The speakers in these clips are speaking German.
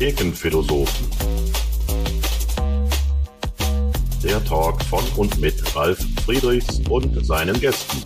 Thekenphilosophen. Der Talk von und mit Ralf Friedrichs und seinen Gästen.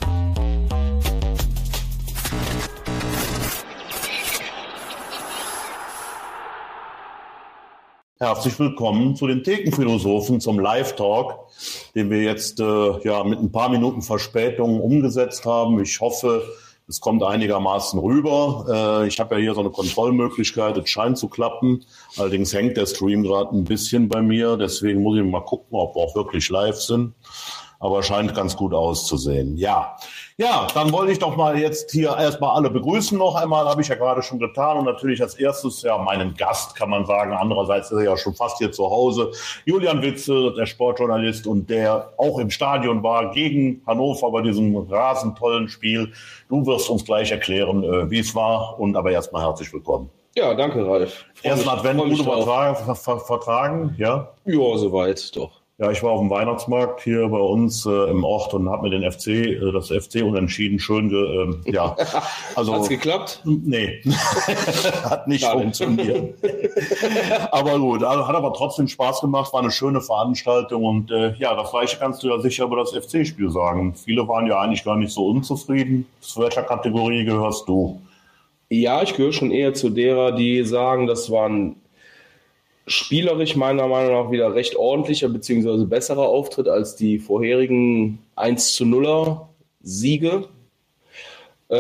Herzlich willkommen zu den Thekenphilosophen zum Live-Talk, den wir jetzt mit ein paar Minuten Verspätung umgesetzt haben. Ich hoffe, es kommt einigermaßen rüber. Ich habe ja hier so eine Kontrollmöglichkeit, es scheint zu klappen. Allerdings hängt der Stream gerade ein bisschen bei mir, deswegen muss ich mal gucken, ob wir auch wirklich live sind. Aber scheint ganz gut auszusehen. Ja, dann wollte ich doch mal jetzt hier erstmal alle begrüßen noch einmal, habe ich ja gerade schon getan. Und natürlich als erstes meinen Gast, kann man sagen. Andererseits ist er ja schon fast hier zu Hause. Julian Witzel, der Sportjournalist und der auch im Stadion war gegen Hannover bei diesem rasend tollen Spiel. Du wirst uns gleich erklären, wie es war. Und aber erstmal herzlich willkommen. Ja, danke, Ralf. Ersten Advent gut vertragen, ja? Ja, soweit, doch. Ja, ich war auf dem Weihnachtsmarkt hier bei uns im Ort und habe mir das FC unentschieden schön also hat's geklappt? Nee, hat nicht funktioniert. Aber gut, also hat aber trotzdem Spaß gemacht, war eine schöne Veranstaltung und das Gleiche kannst du ja sicher über das FC-Spiel sagen. Viele waren ja eigentlich gar nicht so unzufrieden. Zu welcher Kategorie gehörst du? Ja, ich gehöre schon eher zu derer, die sagen, das waren spielerisch meiner Meinung nach wieder recht ordentlicher bzw. besserer Auftritt als die vorherigen 1-0er Siege. Das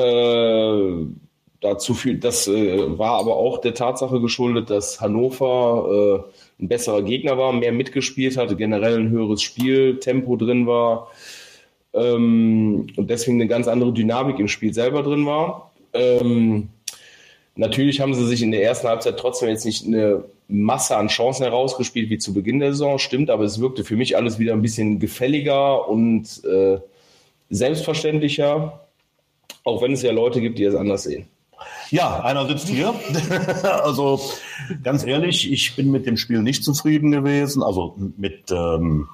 war aber auch der Tatsache geschuldet, dass Hannover ein besserer Gegner war, mehr mitgespielt hatte, generell ein höheres Spieltempo drin war und deswegen eine ganz andere Dynamik im Spiel selber drin war. Natürlich haben sie sich in der ersten Halbzeit trotzdem jetzt nicht eine Masse an Chancen herausgespielt wie zu Beginn der Saison, stimmt, aber es wirkte für mich alles wieder ein bisschen gefälliger und selbstverständlicher, auch wenn es ja Leute gibt, die es anders sehen. Ja, einer sitzt hier. Also ganz ehrlich, ich bin mit dem Spiel nicht zufrieden gewesen, also mit, wenn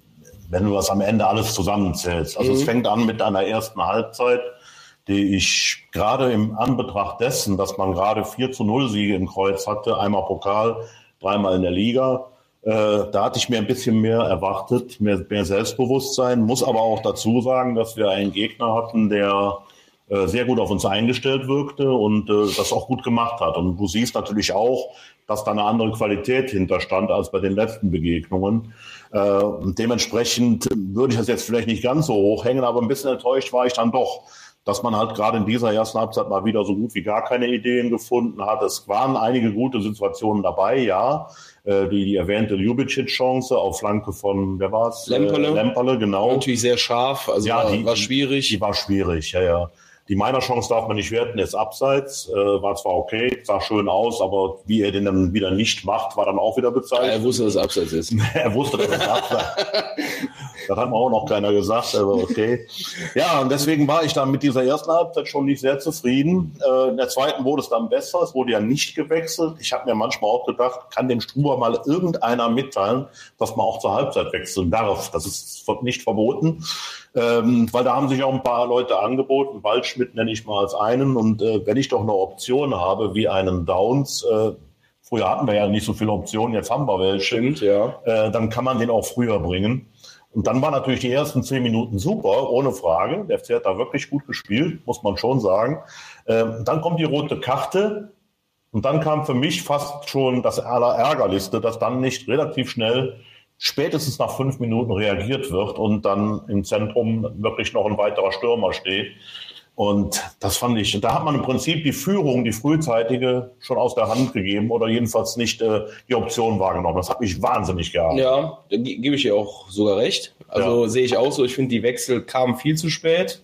du das am Ende alles zusammenzählst. Also es fängt an mit einer ersten Halbzeit, die ich gerade im Anbetracht dessen, dass man gerade 4-0 Siege im Kreuz hatte, einmal Pokal, dreimal in der Liga, da hatte ich mir ein bisschen mehr erwartet, mehr Selbstbewusstsein, muss aber auch dazu sagen, dass wir einen Gegner hatten, der sehr gut auf uns eingestellt wirkte und das auch gut gemacht hat. Und du siehst natürlich auch, dass da eine andere Qualität hinterstand als bei den letzten Begegnungen. Und dementsprechend würde ich das jetzt vielleicht nicht ganz so hoch hängen, aber ein bisschen enttäuscht war ich dann doch, dass man halt gerade in dieser ersten Halbzeit mal wieder so gut wie gar keine Ideen gefunden hat. Es waren einige gute Situationen dabei, ja. Die erwähnte Ljubicic-Chance auf Flanke von, wer war's? Lemperle, genau. War natürlich sehr scharf, also ja, war schwierig. Die war schwierig, ja. Die Meiner-Chance darf man nicht werten, ist abseits, war zwar okay, sah schön aus, aber wie er den dann wieder nicht macht, war dann auch wieder bezeichnet. Er wusste, dass es abseits ist. Er wusste, dass es abseits ist. Das hat mir auch noch keiner gesagt, aber okay. Ja, und deswegen war ich dann mit dieser ersten Halbzeit schon nicht sehr zufrieden. In der zweiten wurde es dann besser, es wurde ja nicht gewechselt. Ich habe mir manchmal auch gedacht, kann dem Struber mal irgendeiner mitteilen, dass man auch zur Halbzeit wechseln darf. Das ist nicht verboten. Weil da haben sich auch ein paar Leute angeboten. Waldschmidt nenne ich mal als einen. Und wenn ich doch eine Option habe, wie einen Downs, früher hatten wir ja nicht so viele Optionen, jetzt haben wir welche. Stimmt, ja. Dann kann man den auch früher bringen. Und dann waren natürlich die ersten 10 Minuten super, ohne Frage. Der FC hat da wirklich gut gespielt, muss man schon sagen. Dann kommt die rote Karte. Und dann kam für mich fast schon das Allerärgerlichste, dass dann nicht relativ schnell spätestens nach 5 Minuten reagiert wird und dann im Zentrum wirklich noch ein weiterer Stürmer steht. Und das fand ich, da hat man im Prinzip die Führung, die frühzeitige, schon aus der Hand gegeben oder jedenfalls nicht die Option wahrgenommen. Das hat mich wahnsinnig geärgert. Ja, da gebe ich dir auch sogar recht. Also sehe ich auch so, ich finde, die Wechsel kamen viel zu spät.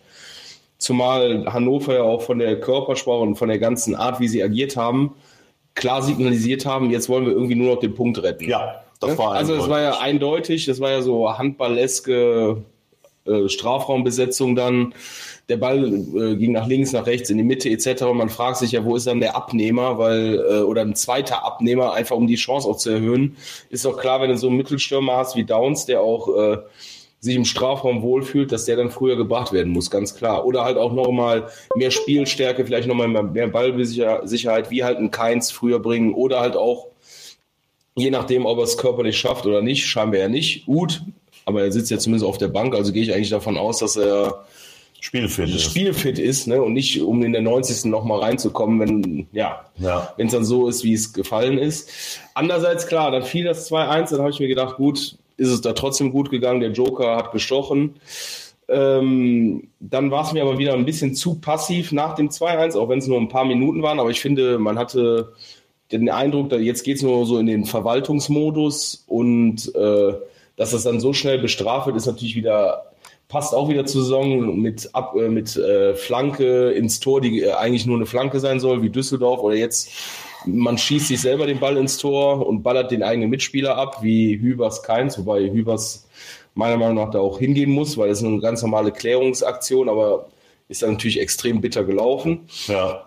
Zumal Hannover ja auch von der Körpersprache und von der ganzen Art, wie sie agiert haben, klar signalisiert haben, jetzt wollen wir irgendwie nur noch den Punkt retten. Ja, das war also es war ja eindeutig, das war ja so handballeske Strafraumbesetzung dann. Der Ball ging nach links, nach rechts, in die Mitte etc. Man fragt sich ja, wo ist dann der Abnehmer, oder ein zweiter Abnehmer, einfach um die Chance auch zu erhöhen. Ist doch klar, wenn du so einen Mittelstürmer hast wie Downs, der auch sich im Strafraum wohlfühlt, dass der dann früher gebracht werden muss, ganz klar. Oder halt auch nochmal mehr Spielstärke, vielleicht nochmal mehr Ballsicherheit, wie halt ein Kainz früher bringen. Oder halt auch, je nachdem, ob er es körperlich schafft oder nicht, scheinbar ja nicht, gut. Aber er sitzt ja zumindest auf der Bank, also gehe ich eigentlich davon aus, dass er spielfit ist, ne? Und nicht, um in der 90. nochmal reinzukommen, wenn es dann so ist, wie es gefallen ist. Andererseits, klar, dann fiel das 2-1, dann habe ich mir gedacht, gut, ist es da trotzdem gut gegangen, der Joker hat gestochen. Dann war es mir aber wieder ein bisschen zu passiv nach dem 2-1, auch wenn es nur ein paar Minuten waren, aber ich finde, man hatte den Eindruck, jetzt geht es nur so in den Verwaltungsmodus und dass das dann so schnell bestraft wird, ist natürlich wieder, passt auch wieder zur Saison mit Flanke ins Tor, die eigentlich nur eine Flanke sein soll, wie Düsseldorf, oder jetzt man schießt sich selber den Ball ins Tor und ballert den eigenen Mitspieler ab, wie Hübers Kainz, wobei Hübers meiner Meinung nach da auch hingehen muss, weil das ist eine ganz normale Klärungsaktion, aber ist dann natürlich extrem bitter gelaufen. Ja.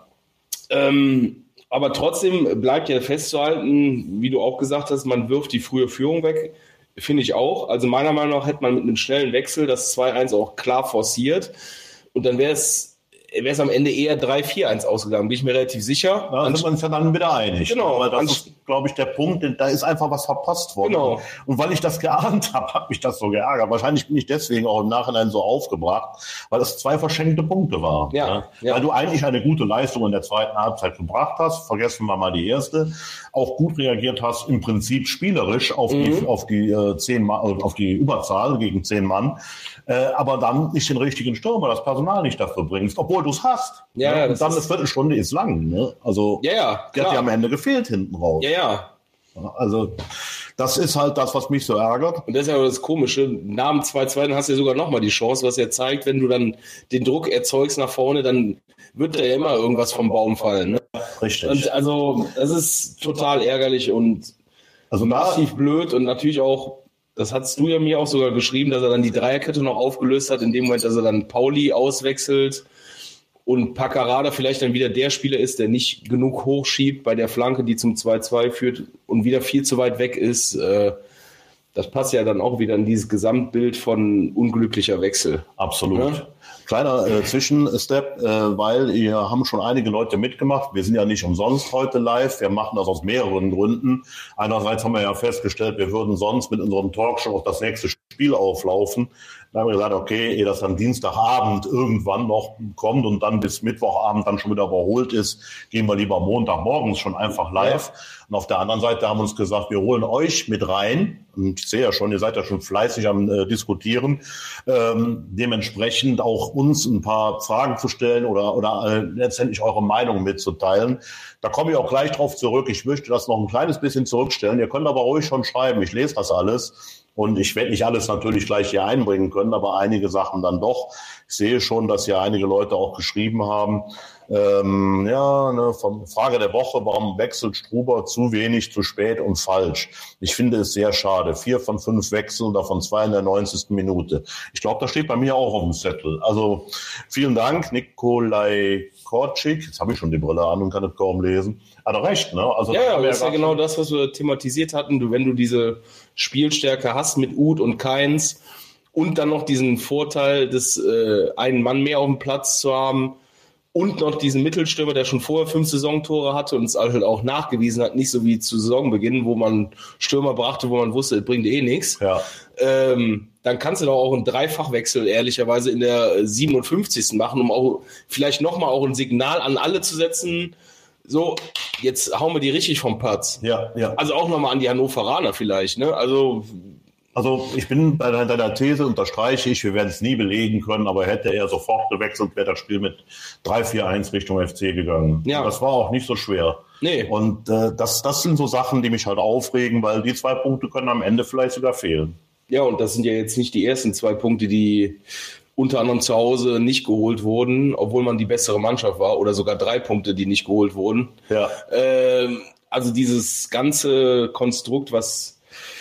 Aber trotzdem bleibt ja festzuhalten, wie du auch gesagt hast, man wirft die frühe Führung weg, finde ich auch. Also meiner Meinung nach hätte man mit einem schnellen Wechsel das 2-1 auch klar forciert und dann wäre es am Ende eher 3-4-1 ausgegangen, bin ich mir relativ sicher. Da sind wir uns ja dann wieder einig. Genau. Aber das ist, glaube ich, der Punkt, da ist einfach was verpasst worden. Genau. Und weil ich das geahnt habe, hat mich das so geärgert. Wahrscheinlich bin ich deswegen auch im Nachhinein so aufgebracht, weil es 2 verschenkte Punkte waren. Ja. Weil du eigentlich eine gute Leistung in der zweiten Halbzeit gebracht hast, vergessen wir mal die erste, auch gut reagiert hast, im Prinzip spielerisch auf die 10 Mann, auf die Überzahl gegen 10 Mann, aber dann nicht den richtigen Stürmer, das Personal nicht dafür bringst, obwohl du es hast. Ja, ne? Und dann eine Viertelstunde ist lang. Ne? Also der hat ja am Ende gefehlt hinten raus. Ja. Also das ist halt das, was mich so ärgert. Und das ist ja das Komische, nach dem 2-2 dann hast du ja sogar nochmal die Chance, was ja zeigt, wenn du dann den Druck erzeugst nach vorne, dann wird da ja immer irgendwas vom Baum fallen. Ne? Richtig. Und also das ist total ärgerlich und massiv blöd und natürlich auch, das hast du ja mir auch sogar geschrieben, dass er dann die Dreierkette noch aufgelöst hat, in dem Moment, dass er dann Pauli auswechselt und Paccarada vielleicht dann wieder der Spieler ist, der nicht genug hochschiebt bei der Flanke, die zum 2-2 führt und wieder viel zu weit weg ist. Das passt ja dann auch wieder in dieses Gesamtbild von unglücklicher Wechsel. Absolut. Ja? Kleiner Zwischenstep, weil hier haben schon einige Leute mitgemacht. Wir sind ja nicht umsonst heute live. Wir machen das aus mehreren Gründen. Einerseits haben wir ja festgestellt, wir würden sonst mit unserem Talkshow auf das nächste Spiel auflaufen. Dann haben wir gesagt, okay, ehe das dann Dienstagabend irgendwann noch kommt und dann bis Mittwochabend dann schon wieder überholt ist, gehen wir lieber Montagmorgens schon einfach live. Ja. Und auf der anderen Seite haben wir uns gesagt, wir holen euch mit rein. Und ich sehe ja schon, ihr seid ja schon fleißig am Diskutieren. Dementsprechend auch uns ein paar Fragen zu stellen oder letztendlich eure Meinung mitzuteilen. Da komme ich auch gleich drauf zurück. Ich möchte das noch ein kleines bisschen zurückstellen. Ihr könnt aber ruhig schon schreiben. Ich lese das alles. Und ich werde nicht alles natürlich gleich hier einbringen können, aber einige Sachen dann doch. Ich sehe schon, dass hier einige Leute auch geschrieben haben. Frage der Woche, warum wechselt Struber zu wenig, zu spät und falsch? Ich finde es sehr schade. 4 von 5 Wechseln, davon 2 in der 90. Minute. Ich glaube, das steht bei mir auch auf dem Zettel. Also vielen Dank, Nikolai Kortschik. Jetzt habe ich schon die Brille an und kann es kaum lesen. Hat er recht, ne? Also das ist ja genau das, was wir thematisiert hatten. Wenn du diese Spielstärke hast mit Uth und Kainz und dann noch diesen Vorteil, des einen Mann mehr auf dem Platz zu haben und noch diesen Mittelstürmer, der schon vorher 5 Saisontore hatte und es halt auch nachgewiesen hat, nicht so wie zu Saisonbeginn, wo man Stürmer brachte, wo man wusste, es bringt eh nichts. Ja. Dann kannst du doch auch einen Dreifachwechsel ehrlicherweise in der 57. machen, um auch vielleicht nochmal auch ein Signal an alle zu setzen, so, jetzt hauen wir die richtig vom Platz. Ja. Also auch nochmal an die Hannoveraner vielleicht, ne? Also ich bin bei deiner These, unterstreiche ich, wir werden es nie belegen können, aber hätte er sofort gewechselt, wäre das Spiel mit 3-4-1 Richtung FC gegangen. Ja. Das war auch nicht so schwer. Nee. Und das sind so Sachen, die mich halt aufregen, weil die 2 Punkte können am Ende vielleicht sogar fehlen. Ja, und das sind ja jetzt nicht die ersten 2 Punkte, die unter anderem zu Hause nicht geholt wurden, obwohl man die bessere Mannschaft war, oder sogar 3 Punkte, die nicht geholt wurden. Ja. Also dieses ganze Konstrukt, was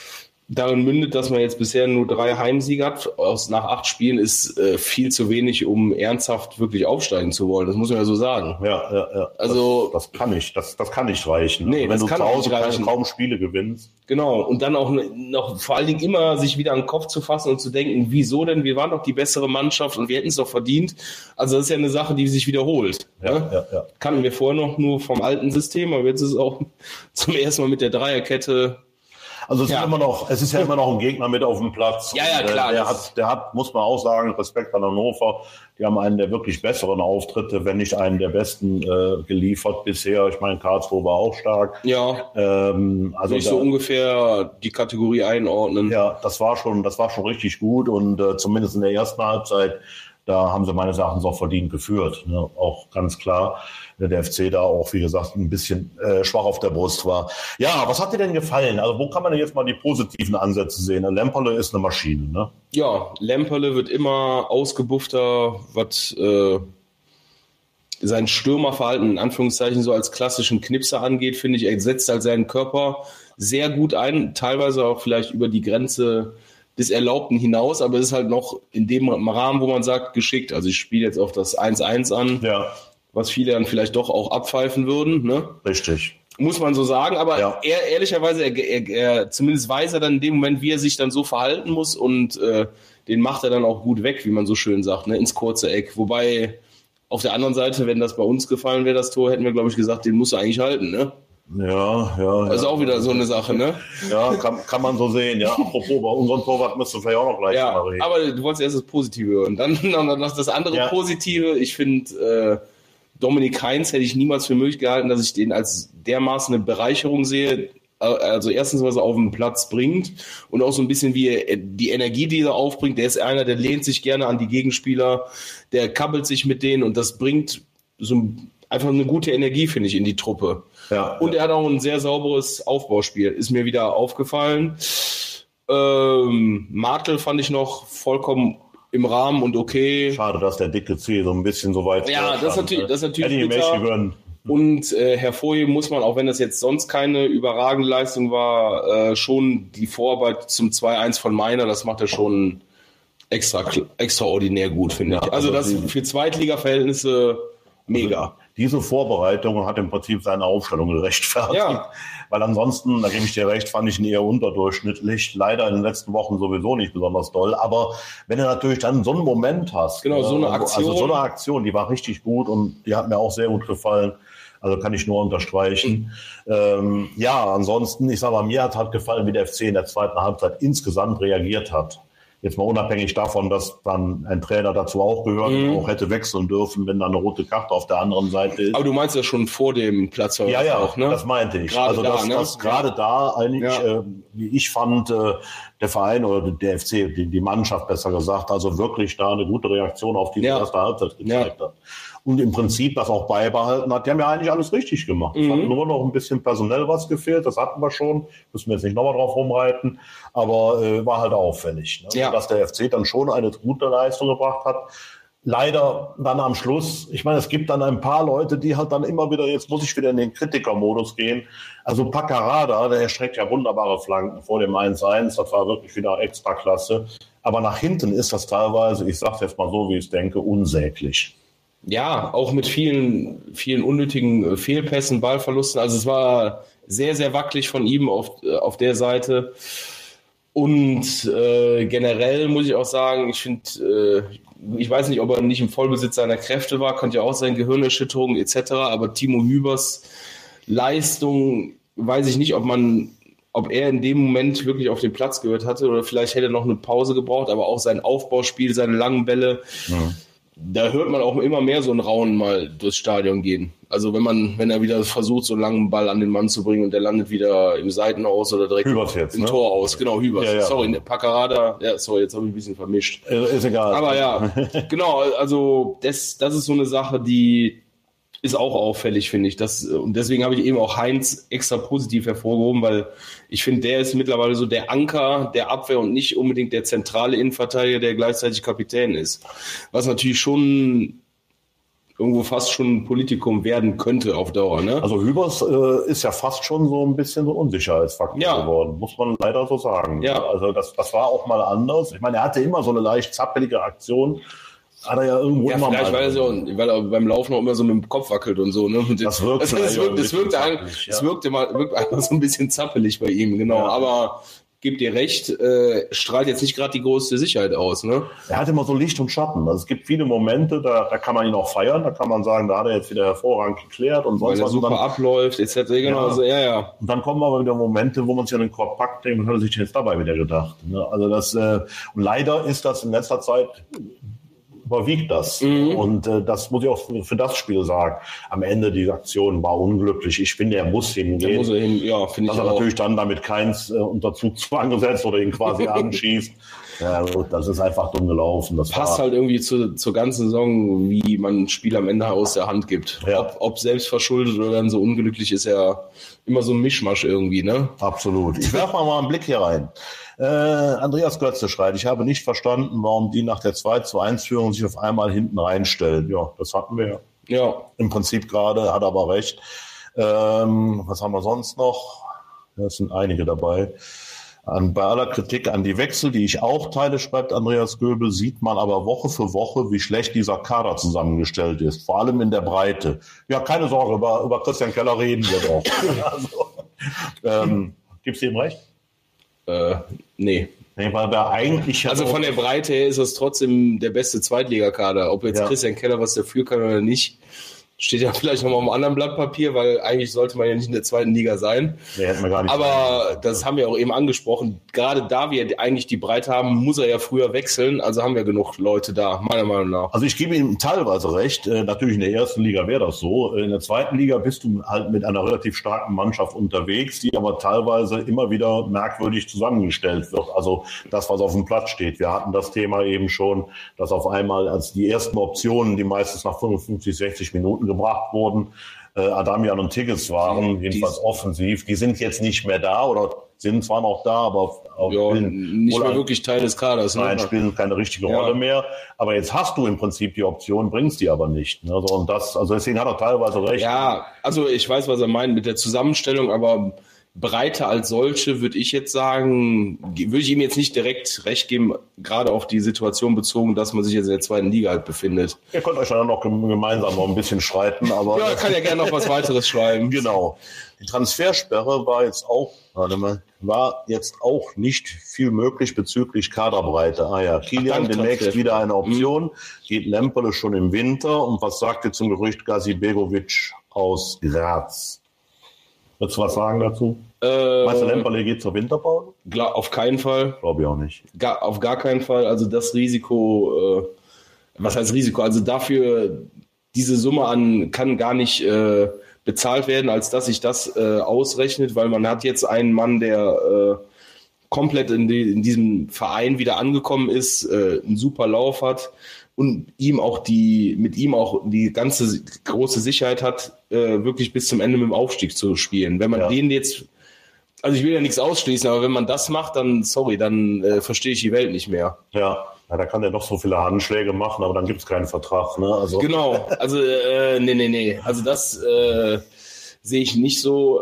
darin mündet, dass man jetzt bisher nur 3 Heimsiege hat. Nach 8 Spielen ist viel zu wenig, um ernsthaft wirklich aufsteigen zu wollen. Das muss man ja so sagen. Ja. Also das kann nicht reichen. Nee, also wenn das du kann zu auch Hause nicht reichen. kaum Spiele gewinnst. Genau, und dann auch noch vor allen Dingen immer sich wieder an den Kopf zu fassen und zu denken, wieso denn? Wir waren doch die bessere Mannschaft und wir hätten es doch verdient. Also das ist ja eine Sache, die sich wiederholt. Ja. Kannten wir vorher noch nur vom alten System, aber jetzt ist es auch zum ersten Mal mit der Dreierkette. Also es ist ja immer noch ein Gegner mit auf dem Platz. Ja, klar. Der hat, muss man auch sagen, Respekt an Hannover. Die haben einen der wirklich besseren Auftritte, wenn nicht einen der besten geliefert bisher. Ich meine, Karlsruhe war auch stark. Ja, also so ungefähr die Kategorie einordnen. Ja, das war schon richtig gut und zumindest in der ersten Halbzeit, da haben sie meines Erachtens auch verdient geführt. Ne? Auch ganz klar, der FC da auch, wie gesagt, ein bisschen schwach auf der Brust war. Ja, was hat dir denn gefallen? Also wo kann man denn jetzt mal die positiven Ansätze sehen? Lemperle ist eine Maschine, ne? Ja, Lemperle wird immer ausgebuffter, was sein Stürmerverhalten in Anführungszeichen so als klassischen Knipser angeht, finde ich. Er setzt halt seinen Körper sehr gut ein, teilweise auch vielleicht über die Grenze des Erlaubten hinaus, aber es ist halt noch in dem Rahmen, wo man sagt, geschickt. Also ich spiele jetzt auf das 1-1 an, was viele dann vielleicht doch auch abpfeifen würden. Ne? Richtig. Muss man so sagen, aber er ehrlicherweise, er zumindest weiß er dann in dem Moment, wie er sich dann so verhalten muss und den macht er dann auch gut weg, wie man so schön sagt, ne? Ins kurze Eck. Wobei auf der anderen Seite, wenn das bei uns gefallen wäre, das Tor, hätten wir, glaube ich, gesagt, den musst du eigentlich halten, ne? Ja. Also auch wieder so eine Sache, ne? Ja, kann man so sehen, ja. Apropos, bei unserem Torwart müsst du vielleicht auch noch gleich mal reden. Aber du wolltest erst das Positive hören. Dann das andere Positive. Ich finde, Dominik Heinz hätte ich niemals für möglich gehalten, dass ich den als dermaßen eine Bereicherung sehe. Also erstens, was er auf den Platz bringt und auch so ein bisschen wie die Energie, die er aufbringt. Der ist einer, der lehnt sich gerne an die Gegenspieler, der kabbelt sich mit denen und das bringt so einfach eine gute Energie, finde ich, in die Truppe. Ja, und er hat auch ein sehr sauberes Aufbauspiel, ist mir wieder aufgefallen. Martel fand ich noch vollkommen im Rahmen und okay. Schade, dass der dicke C so ein bisschen so weit ja, das ist natürlich bitter. Und hervorheben muss man, auch wenn das jetzt sonst keine überragende Leistung war, schon die Vorarbeit zum 2-1 von Meiner, das macht er schon extraordinär gut, finde ich. Also das für Zweitliga-Verhältnisse mega. Also diese Vorbereitung hat im Prinzip seine Aufstellung gerechtfertigt. Ja. Weil ansonsten, da gebe ich dir recht, fand ich ihn eher unterdurchschnittlich. Leider in den letzten Wochen sowieso nicht besonders doll. Aber wenn du natürlich dann so einen Moment hast. Genau, so eine Aktion. Also so eine Aktion, die war richtig gut und die hat mir auch sehr gut gefallen. Also kann ich nur unterstreichen. Ansonsten, ich sage mal, mir hat gefallen, wie der FC in der zweiten Halbzeit insgesamt reagiert hat. Jetzt mal unabhängig davon, dass dann ein Trainer dazu auch gehört und auch hätte wechseln dürfen, wenn da eine rote Karte auf der anderen Seite ist. Aber du meinst ja schon vor dem Platz auch, ne? Das meinte ich. Gerade also das gerade da eigentlich, wie ich fand, der Verein oder der FC, die Mannschaft besser gesagt, also wirklich da eine gute Reaktion auf die erste Halbzeit gezeigt hat. Und im Prinzip das auch beibehalten hat. Die haben ja eigentlich alles richtig gemacht. Es hat nur noch ein bisschen personell was gefehlt. Das hatten wir schon. Müssen wir jetzt nicht nochmal drauf rumreiten. Aber war halt auffällig. Ne? Ja. Dass der FC dann schon eine gute Leistung gebracht hat. Leider dann am Schluss, ich meine, es gibt dann ein paar Leute, die halt dann immer wieder, jetzt muss ich wieder in den Kritikermodus gehen. Also Paccarada, der erstreckt ja wunderbare Flanken vor dem 1-1. Das war wirklich wieder extra klasse. Aber nach hinten ist das teilweise, ich sag's jetzt mal so, wie ich es denke, unsäglich. Ja, auch mit vielen unnötigen Fehlpässen, Ballverlusten. Also es war sehr, sehr wackelig von ihm auf der Seite. Und generell muss ich auch sagen, ich finde, ich weiß nicht, ob er nicht im Vollbesitz seiner Kräfte war, könnte ja auch sein, Gehirnerschütterung etc. Aber Timo Hübers Leistung, weiß ich nicht, ob er in dem Moment wirklich auf den Platz gehört hatte oder vielleicht hätte er noch eine Pause gebraucht, aber auch sein Aufbauspiel, seine langen Bälle. Ja. Da hört man auch immer mehr so einen Rauen mal durchs Stadion gehen. Also wenn er wieder versucht, so einen langen Ball an den Mann zu bringen und der landet wieder im Seitenaus oder direkt im Tor aus. Genau, Hübers. Ja. Sorry, Paccarada. Ja, sorry, jetzt habe ich ein bisschen vermischt. Ist egal. Aber ja, genau, also das ist so eine Sache, die ist auch auffällig, finde ich. Und deswegen habe ich eben auch Heinz extra positiv hervorgehoben, weil ich finde, der ist mittlerweile so der Anker der Abwehr und nicht unbedingt der zentrale Innenverteidiger, der gleichzeitig Kapitän ist. Was natürlich schon irgendwo fast schon ein Politikum werden könnte auf Dauer. Ne? Also Hübers ist ja fast schon so ein bisschen so Unsicherheitsfaktor geworden, muss man leider so sagen. Ja. Also das war auch mal anders. Ich meine, er hatte immer so eine leicht zappelige Aktion. Hat er ja irgendwo immer vielleicht, mal. weil er beim Laufen auch immer so mit dem Kopf wackelt und so. Ne? Und das wirkte einfach so ein bisschen zappelig bei ihm, genau. Ja. Aber gebt ihr recht, strahlt jetzt nicht gerade die größte Sicherheit aus. Ne? Er hat immer so Licht und Schatten. Also es gibt viele Momente, da kann man ihn auch feiern, da kann man sagen, da hat er jetzt wieder hervorragend geklärt und sonst was. Weil er super abläuft, etc. Genau. Ja. So, ja. Und dann kommen aber wieder Momente, wo man sich an den Korb packt, denkt, was hat er sich jetzt dabei wieder gedacht? Ne? Also und leider ist das in letzter Zeit überwiegt das. Und das muss ich auch für das Spiel sagen. Am Ende, die Aktion war unglücklich. Ich finde, er muss hingehen. Da muss er hin, ja, finde ich auch. Dass er natürlich dann damit keins unter Zugzwang gesetzt oder ihn quasi anschießt. Ja, gut, das ist einfach dumm gelaufen. Das passt halt irgendwie zur ganzen Saison, wie man ein Spiel am Ende aus der Hand gibt. Ja. Ob selbst verschuldet oder dann so unglücklich, ist ja immer so ein Mischmasch irgendwie, ne? Absolut. Ich werfe mal einen Blick hier rein. Andreas Götze schreibt, ich habe nicht verstanden, warum die nach der 2:1-Führung sich auf einmal hinten reinstellen. Ja, das hatten wir ja im Prinzip gerade, hat aber recht. Was haben wir sonst noch? Es sind einige dabei. Bei aller Kritik an die Wechsel, die ich auch teile, schreibt Andreas Göbel, sieht man aber Woche für Woche, wie schlecht dieser Kader zusammengestellt ist. Vor allem in der Breite. Ja, keine Sorge, über Christian Keller reden wir doch. Gibst du ihm recht? Nee. Nee, weil wir eigentlich also von der Breite her ist das trotzdem der beste Zweitligakader. Ob jetzt Christian Keller was dafür kann oder nicht, steht ja vielleicht nochmal auf einem anderen Blatt Papier, weil eigentlich sollte man ja nicht in der zweiten Liga sein. Nee, hätten wir gar nicht. Aber das haben wir auch eben angesprochen. Gerade da wir eigentlich die Breite haben, muss er ja früher wechseln. Also haben wir genug Leute da, meiner Meinung nach. Also ich gebe ihm teilweise recht. Natürlich in der ersten Liga wäre das so. In der zweiten Liga bist du halt mit einer relativ starken Mannschaft unterwegs, die aber teilweise immer wieder merkwürdig zusammengestellt wird. Also das, was auf dem Platz steht. Wir hatten das Thema eben schon, dass auf einmal als die ersten Optionen, die meistens nach 55, 60 Minuten gebracht wurden, Adamian und Tigges waren, jedenfalls offensiv. Die sind jetzt nicht mehr da oder sind zwar noch da, aber nicht mehr wirklich Teil des Kaders. Nein, spielen keine richtige Rolle mehr. Aber jetzt hast du im Prinzip die Option, bringst die aber nicht. Also deswegen hat er teilweise recht. Ja, also ich weiß, was er meint mit der Zusammenstellung, aber Breite als solche würde ich jetzt sagen, würde ich ihm jetzt nicht direkt recht geben, gerade auf die Situation bezogen, dass man sich jetzt in der zweiten Liga halt befindet. Ihr könnt euch dann noch gemeinsam noch ein bisschen streiten, aber... Ja, kann ja gerne noch was weiteres schreiben. Genau. Die Transfersperre war jetzt auch nicht viel möglich bezüglich Kaderbreite. Kilian demnächst wieder eine Option, geht Lempele schon im Winter und was sagt ihr zum Gerücht Gazi Begovic aus Graz? Willst du was sagen dazu? Meinst du, Lemperle geht zur Winterpause? Auf keinen Fall. Glaube ich auch nicht. Auf gar keinen Fall. Also das Risiko, was heißt Risiko? Also dafür, diese Summe kann gar nicht bezahlt werden, als dass sich das ausrechnet, weil man hat jetzt einen Mann, der komplett in diesem Verein wieder angekommen ist, einen super Lauf hat und mit ihm auch die ganze große Sicherheit hat, wirklich bis zum Ende mit dem Aufstieg zu spielen. Wenn man den jetzt, also ich will ja nichts ausschließen, aber wenn man das macht, dann verstehe ich die Welt nicht mehr. Ja, da kann der noch so viele Handschläge machen, aber dann gibt es keinen Vertrag. Ne? Also. Genau, also nee. Also das sehe ich nicht so.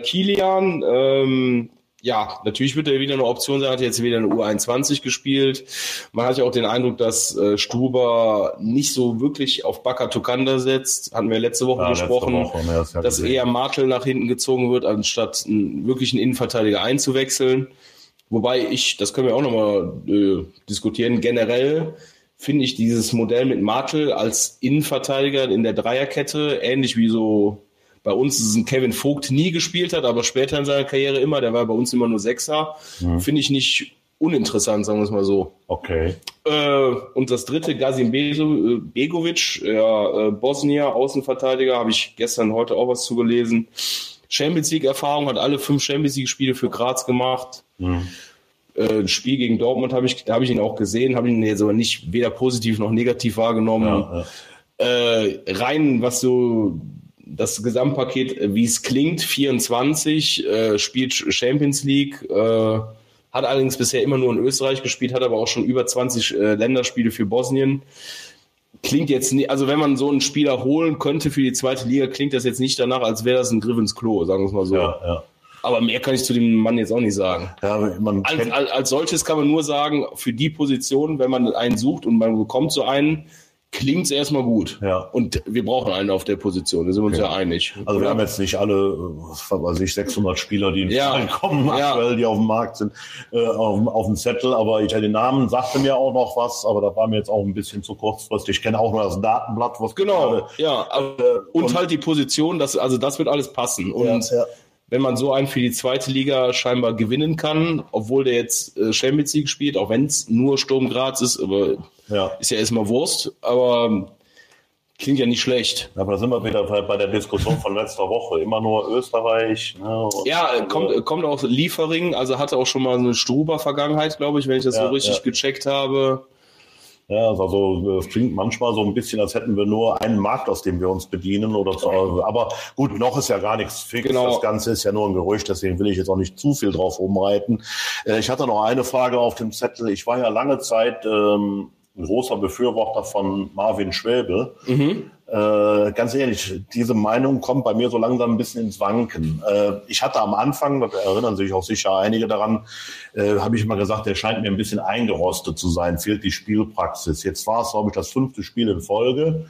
Kilian, natürlich wird er wieder eine Option sein, hat jetzt wieder eine U21 gespielt. Man hat ja auch den Eindruck, dass Stuber nicht so wirklich auf Baka Tukanda setzt. Hatten wir letzte Woche gesprochen, dass eher Martel nach hinten gezogen wird, anstatt wirklich einen Innenverteidiger einzuwechseln. Wobei das können wir auch nochmal diskutieren, generell finde ich dieses Modell mit Martel als Innenverteidiger in der Dreierkette, ähnlich wie so bei uns ist ein Kevin Vogt nie gespielt hat, aber später in seiner Karriere immer, der war bei uns immer nur Sechser, finde ich nicht uninteressant, sagen wir es mal so. Okay. Und das dritte, Gasim Begovic, Bosnier, Außenverteidiger, habe ich heute auch was zugelesen. Champions League Erfahrung, hat alle 5 Champions League Spiele für Graz gemacht. Ein Spiel gegen Dortmund habe ich ihn auch gesehen, habe ihn jetzt aber nicht weder positiv noch negativ wahrgenommen. Rein, was so das Gesamtpaket, wie es klingt, 24, spielt Champions League, hat allerdings bisher immer nur in Österreich gespielt, hat aber auch schon über 20 Länderspiele für Bosnien. klingt jetzt nicht, also wenn man so einen Spieler holen könnte für die zweite Liga, klingt das jetzt nicht danach, als wäre das ein Griff ins Klo, sagen wir es mal so. Ja. Aber mehr kann ich zu dem Mann jetzt auch nicht sagen. Ja, Als solches kann man nur sagen, für die Position, wenn man einen sucht und man bekommt so einen, klingt es erstmal gut. Ja. Und wir brauchen einen auf der Position, da sind wir uns ja einig. Also wir haben jetzt nicht alle, was weiß ich, 600 Spieler, die in Frage kommen aktuell, die auf dem Markt sind, auf dem Zettel. Aber den Namen sagte mir auch noch was, aber da war mir jetzt auch ein bisschen zu kurzfristig. Ich kenne auch nur das Datenblatt, was genau, und halt die Position, das wird alles passen. Und wenn man so einen für die zweite Liga scheinbar gewinnen kann, obwohl der jetzt Champions League spielt, auch wenn es nur Sturm Graz ist, aber ist ja erstmal Wurst, aber klingt ja nicht schlecht. Aber da sind wir wieder bei der Diskussion von letzter Woche. Immer nur Österreich. Ne? Kommt auch Liefering, also hatte auch schon mal eine Struber-Vergangenheit, glaube ich, wenn ich das so richtig gecheckt habe. Ja, also es klingt manchmal so ein bisschen, als hätten wir nur einen Markt, aus dem wir uns bedienen. Aber gut, noch ist ja gar nichts fix. Genau. Das Ganze ist ja nur ein Gerücht, deswegen will ich jetzt auch nicht zu viel drauf rumreiten. Ich hatte noch eine Frage auf dem Zettel. Ich war ja lange Zeit ein großer Befürworter von Marvin Schwäbe. Ganz ehrlich, diese Meinung kommt bei mir so langsam ein bisschen ins Wanken. Ich hatte am Anfang, da erinnern sich auch sicher einige daran, habe ich immer gesagt, der scheint mir ein bisschen eingerostet zu sein, fehlt die Spielpraxis. Jetzt war es, glaube ich, das 5. Spiel in Folge.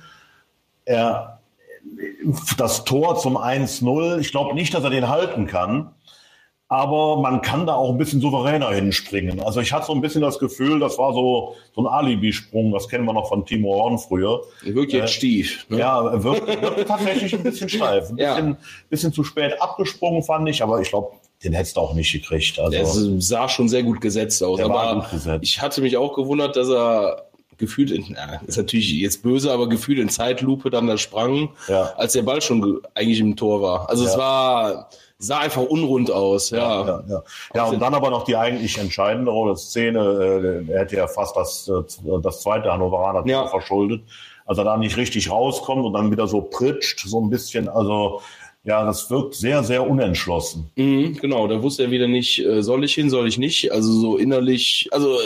Das Tor zum 1-0, ich glaube nicht, dass er den halten kann. Aber man kann da auch ein bisschen souveräner hinspringen. Also ich hatte so ein bisschen das Gefühl, das war so ein Alibi-Sprung, das kennen wir noch von Timo Horn früher. Wirkt jetzt stief. Ne? Ja, wirkt tatsächlich ein bisschen steif. Ein bisschen zu spät abgesprungen, fand ich, aber ich glaube, den hättest du auch nicht gekriegt. Also, der sah schon sehr gut gesetzt aus. Aber ich hatte mich auch gewundert, dass er gefühlt, ist natürlich jetzt böse, aber gefühlt in Zeitlupe dann da sprang, als der Ball schon eigentlich im Tor war. Also es sah einfach unrund aus. Ja, und dann aber noch die eigentlich entscheidende Szene. Er hätte ja fast das zweite Hannoveraner Tor verschuldet. Als er da nicht richtig rauskommt und dann wieder so pritscht, so ein bisschen, also ja, das wirkt sehr, sehr unentschlossen. Genau, da wusste er wieder nicht, soll ich hin, soll ich nicht. Also so innerlich,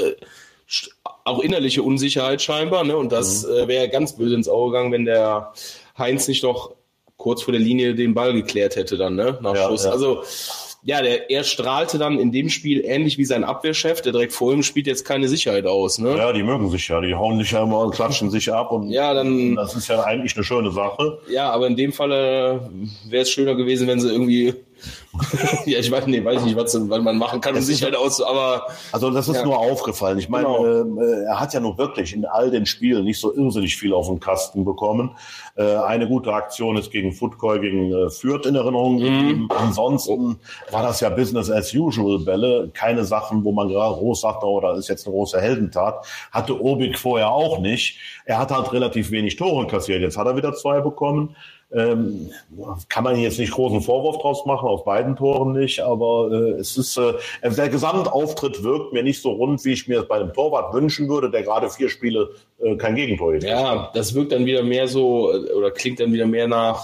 auch innerliche Unsicherheit scheinbar, ne? Und das wäre ganz böse ins Auge gegangen, wenn der Heinz nicht doch kurz vor der Linie den Ball geklärt hätte dann, ne? Nach Schuss. Ja. Also, er strahlte dann in dem Spiel ähnlich wie sein Abwehrchef, der direkt vor ihm spielt, jetzt keine Sicherheit aus, ne? Ja, die mögen sich ja, die hauen sich ja immer und klatschen sich ab und dann, das ist ja eigentlich eine schöne Sache. Ja, aber in dem Fall wäre es schöner gewesen, wenn sie irgendwie ich weiß nicht, was man machen kann, um Sicherheit aus, aber... Also das ist nur aufgefallen. Ich meine, er hat ja nur wirklich in all den Spielen nicht so irrsinnig viel auf den Kasten bekommen. Eine gute Aktion ist gegen Futkoi, gegen Fürth in Erinnerung geblieben. Ansonsten war das ja Business as usual Bälle. Keine Sachen, wo man gerade groß sagt, oh, da ist jetzt eine große Heldentat. Hatte Obik vorher auch nicht. Er hat halt relativ wenig Tore kassiert. Jetzt hat er wieder 2 bekommen. Kann man jetzt nicht großen Vorwurf draus machen, aus beiden Toren nicht, aber es ist der Gesamtauftritt wirkt mir nicht so rund, wie ich mir es bei einem Torwart wünschen würde, der gerade 4 Spiele kein Gegentor hat. Ja, das wirkt dann wieder mehr so, oder klingt dann wieder mehr nach,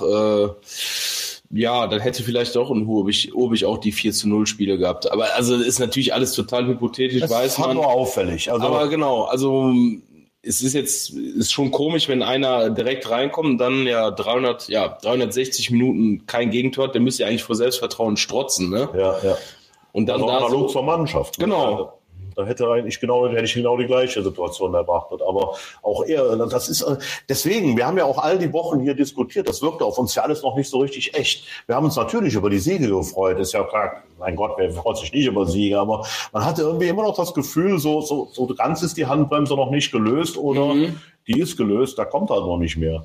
dann hätte vielleicht doch ein Obig auch die 4-0 Spiele gehabt. Aber also ist natürlich alles total hypothetisch, das weiß man. Das ist nur auffällig. Also, aber genau, es ist schon komisch, wenn einer direkt reinkommt und dann 360 Minuten kein Gegentor hat, der müsste ja eigentlich vor Selbstvertrauen strotzen, ne? Ja. Und dann also analog zur Mannschaft. Genau. Da hätte ich genau die gleiche Situation erwartet. Aber auch das ist, deswegen, wir haben ja auch all die Wochen hier diskutiert, das wirkte auf uns ja alles noch nicht so richtig echt. Wir haben uns natürlich über die Siege gefreut, ist ja klar, mein Gott, wer freut sich nicht über Siege, aber man hatte irgendwie immer noch das Gefühl, so ganz ist die Handbremse noch nicht gelöst oder die ist gelöst, da kommt halt noch nicht mehr.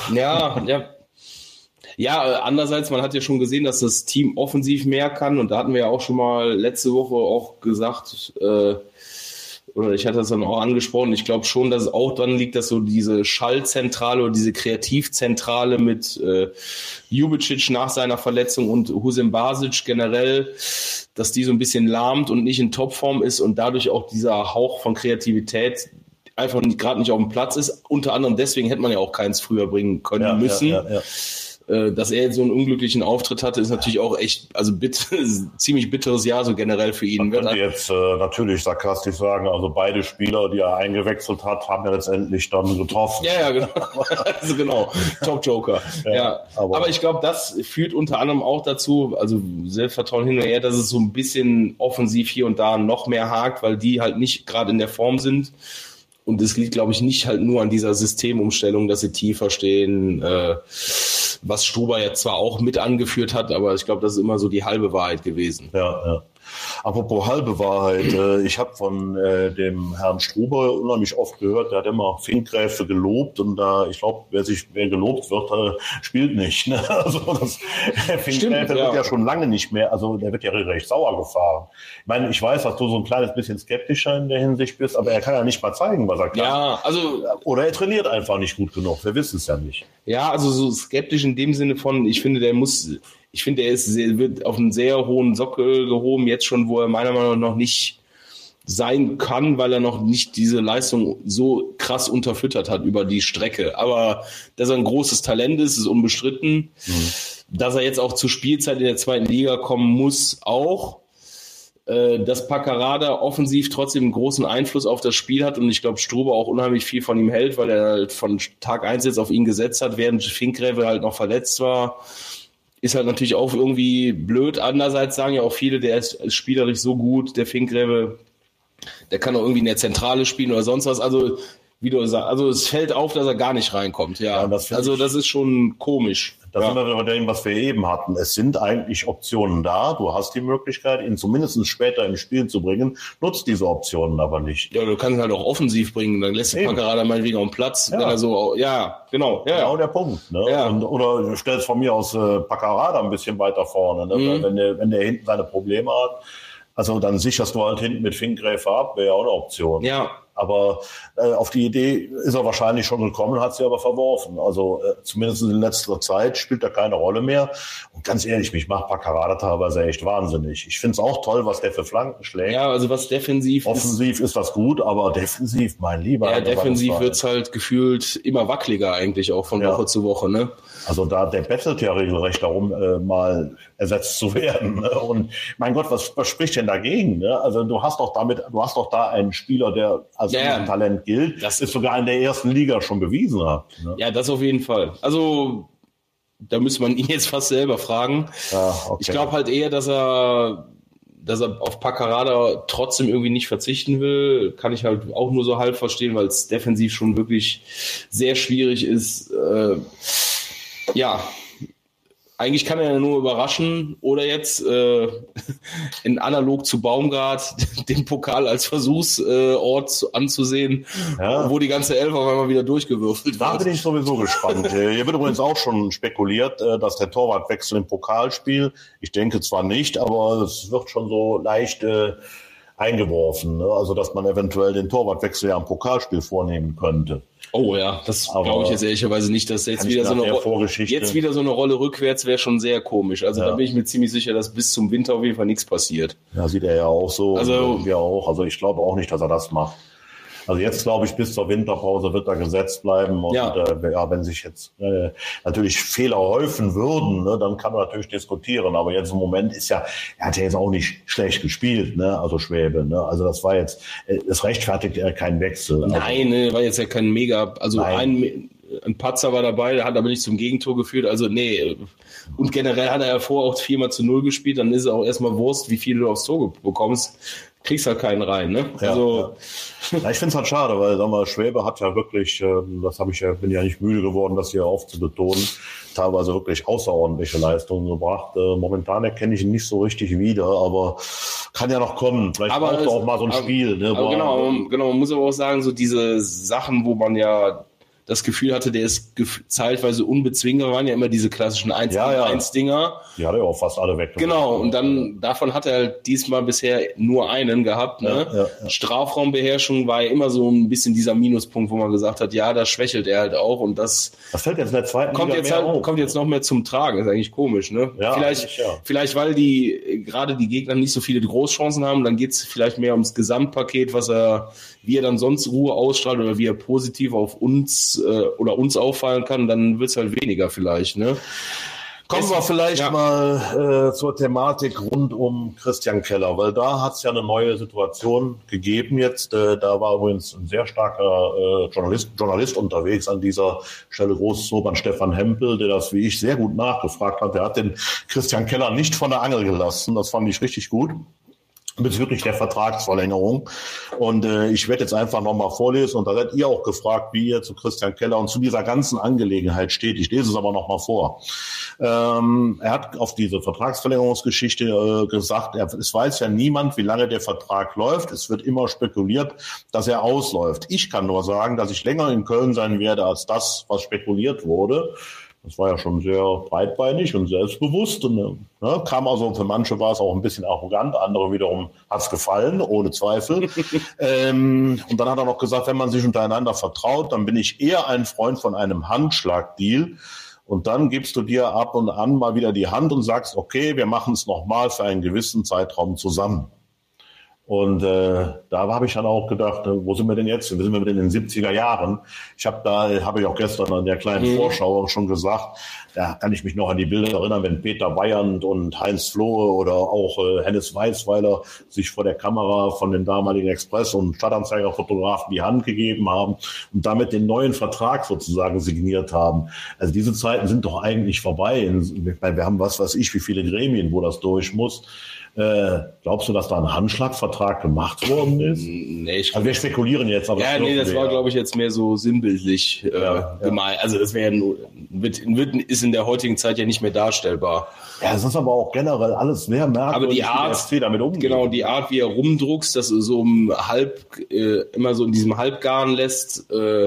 Ja, andererseits, man hat ja schon gesehen, dass das Team offensiv mehr kann und da hatten wir ja auch schon mal letzte Woche auch gesagt, oder ich hatte das dann auch angesprochen, ich glaube schon, dass es auch dran liegt, dass so diese Schallzentrale oder diese Kreativzentrale mit Jubicic nach seiner Verletzung und Husem Basic generell, dass die so ein bisschen lahmt und nicht in Topform ist und dadurch auch dieser Hauch von Kreativität einfach gerade nicht auf dem Platz ist. Unter anderem deswegen hätte man ja auch keins früher bringen können müssen. dass er jetzt so einen unglücklichen Auftritt hatte, ist natürlich auch echt, also ziemlich bitteres Jahr so generell für ihn. Man könnte jetzt natürlich sarkastisch sagen, also beide Spieler, die er eingewechselt hat, haben ja letztendlich dann getroffen. Ja, genau. Also genau, Top-Joker. Ja. Aber ich glaube, das führt unter anderem auch dazu, also Selbstvertrauen hin und her, dass es so ein bisschen offensiv hier und da noch mehr hakt, weil die halt nicht gerade in der Form sind. Und es liegt, glaube ich, nicht halt nur an dieser Systemumstellung, dass sie tiefer stehen, was Struber jetzt zwar auch mit angeführt hat, aber ich glaube, das ist immer so die halbe Wahrheit gewesen. Ja. Apropos halbe Wahrheit, ich habe von dem Herrn Struber unheimlich oft gehört, der hat immer Finkgräfe gelobt und ich glaube, wer gelobt wird, spielt nicht. Ne? Also Finkgräfe wird ja schon lange nicht mehr, also der wird ja recht sauer gefahren. Ich meine, ich weiß, dass du so ein kleines bisschen skeptischer in der Hinsicht bist, aber er kann ja nicht mal zeigen, was er kann. Ja, also oder er trainiert einfach nicht gut genug, wir wissen es ja nicht. Ja, also so skeptisch in dem Sinne von, ich finde, er wird auf einen sehr hohen Sockel gehoben, jetzt schon, wo er meiner Meinung nach noch nicht sein kann, weil er noch nicht diese Leistung so krass unterfüttert hat über die Strecke. Aber dass er ein großes Talent ist unbestritten. Dass er jetzt auch zur Spielzeit in der zweiten Liga kommen muss, auch. Dass Paccarada offensiv trotzdem einen großen Einfluss auf das Spiel hat und ich glaube, Struber auch unheimlich viel von ihm hält, weil er halt von Tag 1 jetzt auf ihn gesetzt hat, während Finkgräfe halt noch verletzt war. Ist halt natürlich auch irgendwie blöd. Andererseits sagen ja auch viele, der ist spielerisch so gut, der Finkgräfe, der kann auch irgendwie in der Zentrale spielen oder sonst was. Also, wie du sagst, also es fällt auf, dass er gar nicht reinkommt. Ja, das ist schon komisch. Da sind wir wieder bei dem, was wir eben hatten. Es sind eigentlich Optionen da. Du hast die Möglichkeit, ihn zumindest später im Spiel zu bringen. Nutzt diese Optionen aber nicht. Ja, du kannst ihn halt auch offensiv bringen. Dann lässt du Paccarada meinetwegen auf den Platz. Ja. Wenn er so, genau. Ja. Genau der Punkt. Ne? Ja. Oder du stellst von mir aus Paccarada ein bisschen weiter vorne. Ne? Wenn der hinten seine Probleme hat, also dann sicherst du halt hinten mit Finkgräfe ab, wäre ja auch eine Option. Ja. Aber auf die Idee ist er wahrscheinlich schon gekommen, hat sie aber verworfen. Also zumindest in letzter Zeit spielt er keine Rolle mehr. Und ganz ehrlich, mich macht Paccarada teilweise echt wahnsinnig. Ich finde es auch toll, was der für Flanken schlägt. Ja, also was defensiv offensiv ist das gut, aber defensiv, mein Lieber. Ja, defensiv wird's halt gefühlt immer wackeliger eigentlich auch von Woche zu Woche, ne? Also der bettelt ja regelrecht darum, mal ersetzt zu werden. Ne? Und mein Gott, was spricht denn dagegen? Ne? Also du hast doch da einen Spieler, der als Talent gilt, das ist sogar in der ersten Liga schon bewiesen hat. Ne? Ja, das auf jeden Fall. Also da müsste man ihn jetzt fast selber fragen. Ja, okay. Ich glaube halt eher, dass er auf Paccarada trotzdem irgendwie nicht verzichten will. Kann ich halt auch nur so halb verstehen, weil es defensiv schon wirklich sehr schwierig ist. Eigentlich kann er ja nur überraschen oder jetzt in analog zu Baumgart den Pokal als Versuchsort anzusehen, wo die ganze Elf auf einmal wieder durchgewürfelt wird. Da bin ich sowieso gespannt. Hier wird übrigens auch schon spekuliert, dass der Torwartwechsel im Pokalspiel, ich denke zwar nicht, aber es wird schon so leicht eingeworfen, ne? Also dass man eventuell den Torwartwechsel ja im Pokalspiel vornehmen könnte. Oh ja, das glaube ich jetzt ehrlicherweise nicht, dass jetzt wieder so eine Rolle rückwärts wäre schon sehr komisch. Also da bin ich mir ziemlich sicher, dass bis zum Winter auf jeden Fall nichts passiert. Ja, sieht er ja auch so. Also wir auch. Also ich glaube auch nicht, dass er das macht. Also jetzt glaube ich, bis zur Winterpause wird er gesetzt bleiben. Und wenn sich jetzt natürlich Fehler häufen würden, ne, dann kann man natürlich diskutieren. Aber jetzt im Moment er hat ja jetzt auch nicht schlecht gespielt, ne? Also Schwäbe. Ne? Also das war jetzt, es rechtfertigt keinen Wechsel. Nein, war jetzt ja kein Mega, also ein Patzer war dabei, der hat aber nicht zum Gegentor geführt. Also nee. Und generell hat er ja vorher auch 4-0 gespielt. Dann ist es auch erstmal Wurst, wie viel du aufs Tor bekommst. Kriegst halt keinen rein, ne? Ja, also ja, ich finde es halt schade, weil sag mal, Schwäbe hat ja wirklich, bin ja nicht müde geworden, das hier aufzubetonen, teilweise wirklich außerordentliche Leistungen gebracht. Momentan erkenne ich ihn nicht so richtig wieder, aber kann ja noch kommen. Vielleicht braucht er auch mal so ein Spiel. Ne? Aber genau, man muss aber auch sagen, so diese Sachen, wo man ja das Gefühl hatte, der ist zeitweise unbezwingbar, waren ja immer diese klassischen 1-1-Dinger. Die hat er auch fast alle weg. Genau, und dann davon hat er halt diesmal bisher nur einen gehabt. Ne? Ja. Strafraumbeherrschung war ja immer so ein bisschen dieser Minuspunkt, wo man gesagt hat, ja, da schwächelt er halt auch. Und das fällt jetzt in der zweiten Liga kommt jetzt noch mehr zum Tragen. Ist eigentlich komisch. Ne? Ja, vielleicht, weil gerade die Gegner nicht so viele Großchancen haben. Dann geht es vielleicht mehr ums Gesamtpaket, wie er dann sonst Ruhe ausstrahlt oder wie er positiv auf uns oder uns auffallen kann, dann wird es halt weniger vielleicht, ne? Kommen wir vielleicht mal zur Thematik rund um Christian Keller, weil da hat es ja eine neue Situation gegeben jetzt. Da war übrigens ein sehr starker Journalist unterwegs an dieser Stelle. Großes Lob an Stefan Hempel, der das, wie ich, sehr gut nachgefragt hat. Der hat den Christian Keller nicht von der Angel gelassen. Das fand ich richtig gut. Bezüglich der Vertragsverlängerung. Und ich werde jetzt einfach nochmal vorlesen. Und da werdet ihr auch gefragt, wie ihr zu Christian Keller und zu dieser ganzen Angelegenheit steht. Ich lese es aber nochmal vor. Er hat auf diese Vertragsverlängerungsgeschichte gesagt, es weiß ja niemand, wie lange der Vertrag läuft. Es wird immer spekuliert, dass er ausläuft. Ich kann nur sagen, dass ich länger in Köln sein werde als das, was spekuliert wurde. Das war ja schon sehr breitbeinig und selbstbewusst. Und, kam also, für manche war es auch ein bisschen arrogant, andere wiederum hat es gefallen, ohne Zweifel. Und dann hat er noch gesagt, wenn man sich untereinander vertraut, dann bin ich eher ein Freund von einem Handschlagdeal. Und dann gibst du dir ab und an mal wieder die Hand und sagst, okay, wir machen es nochmal für einen gewissen Zeitraum zusammen. Und da habe ich dann auch gedacht, wo sind wir denn jetzt? Wir sind in den 70er Jahren. Habe ich auch gestern an der kleinen Vorschau schon gesagt, da kann ich mich noch an die Bilder erinnern, wenn Peter Weyand und Heinz Flohe oder auch Hennes Weisweiler sich vor der Kamera von den damaligen Express- und Stadtanzeiger-Fotografen die Hand gegeben haben und damit den neuen Vertrag sozusagen signiert haben. Also diese Zeiten sind doch eigentlich vorbei. Wir haben was weiß ich, wie viele Gremien, wo das durch muss. Glaubst du, dass da ein Handschlagvertrag gemacht worden ist? Nee, also wir spekulieren jetzt, aber das war, glaube ich, jetzt mehr so sinnbildlich gemeint. Also das ist in der heutigen Zeit ja nicht mehr darstellbar. Ja, es ist aber auch generell alles sehr merkwürdig, aber die Art, wie der FC damit umgeht. Genau, die Art, wie er rumdruckst, dass er so immer so in diesem Halbgaren lässt,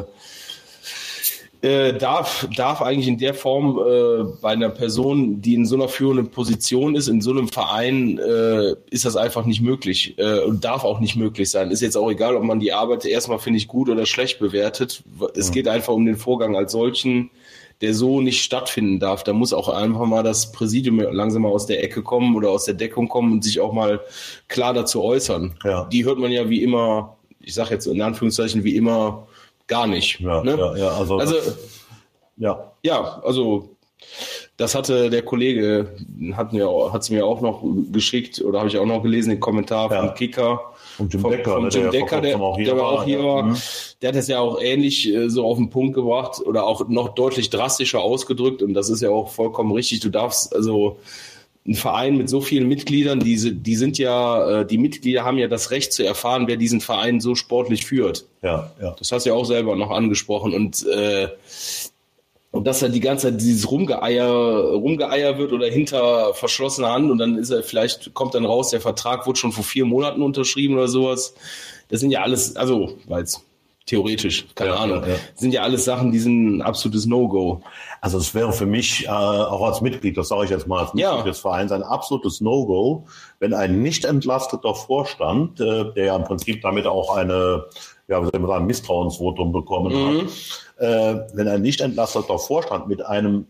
darf eigentlich in der Form bei einer Person, die in so einer führenden Position ist, in so einem Verein, ist das einfach nicht möglich und darf auch nicht möglich sein. Ist jetzt auch egal, ob man die Arbeit erstmal, finde ich, gut oder schlecht bewertet. Es geht einfach um den Vorgang als solchen, der so nicht stattfinden darf. Da muss auch einfach mal das Präsidium langsam mal aus der Ecke kommen oder aus der Deckung kommen und sich auch mal klar dazu äußern. Ja. Die hört man ja wie immer, ich sage jetzt in Anführungszeichen wie immer, gar nicht. Ja, ne? Also das hatte der Kollege, hat es mir auch noch geschickt oder habe ich auch noch gelesen, den Kommentar von Kicker. Und Jim Decker, der auch hier war. Der hat es ja auch ähnlich so auf den Punkt gebracht oder auch noch deutlich drastischer ausgedrückt und das ist ja auch vollkommen richtig. Du darfst also ein Verein mit so vielen Mitgliedern, die Mitglieder haben ja das Recht zu erfahren, wer diesen Verein so sportlich führt. Ja. Das hast du ja auch selber noch angesprochen und dass da die ganze Zeit dieses Rumgeeier wird oder hinter verschlossener Hand und dann kommt dann raus, der Vertrag wurde schon vor 4 Monaten unterschrieben oder sowas. Das sind ja alles, also, weil es theoretisch, keine Ahnung, sind ja alles Sachen, die sind ein absolutes No-Go. Also es wäre für mich auch als Mitglied, das sage ich jetzt mal als Mitglied des Vereins, ein absolutes No-Go, wenn ein nicht entlasteter Vorstand, der ja im Prinzip damit auch eine, ein Misstrauensvotum bekommen hat, wenn ein nicht entlasteter Vorstand mit einem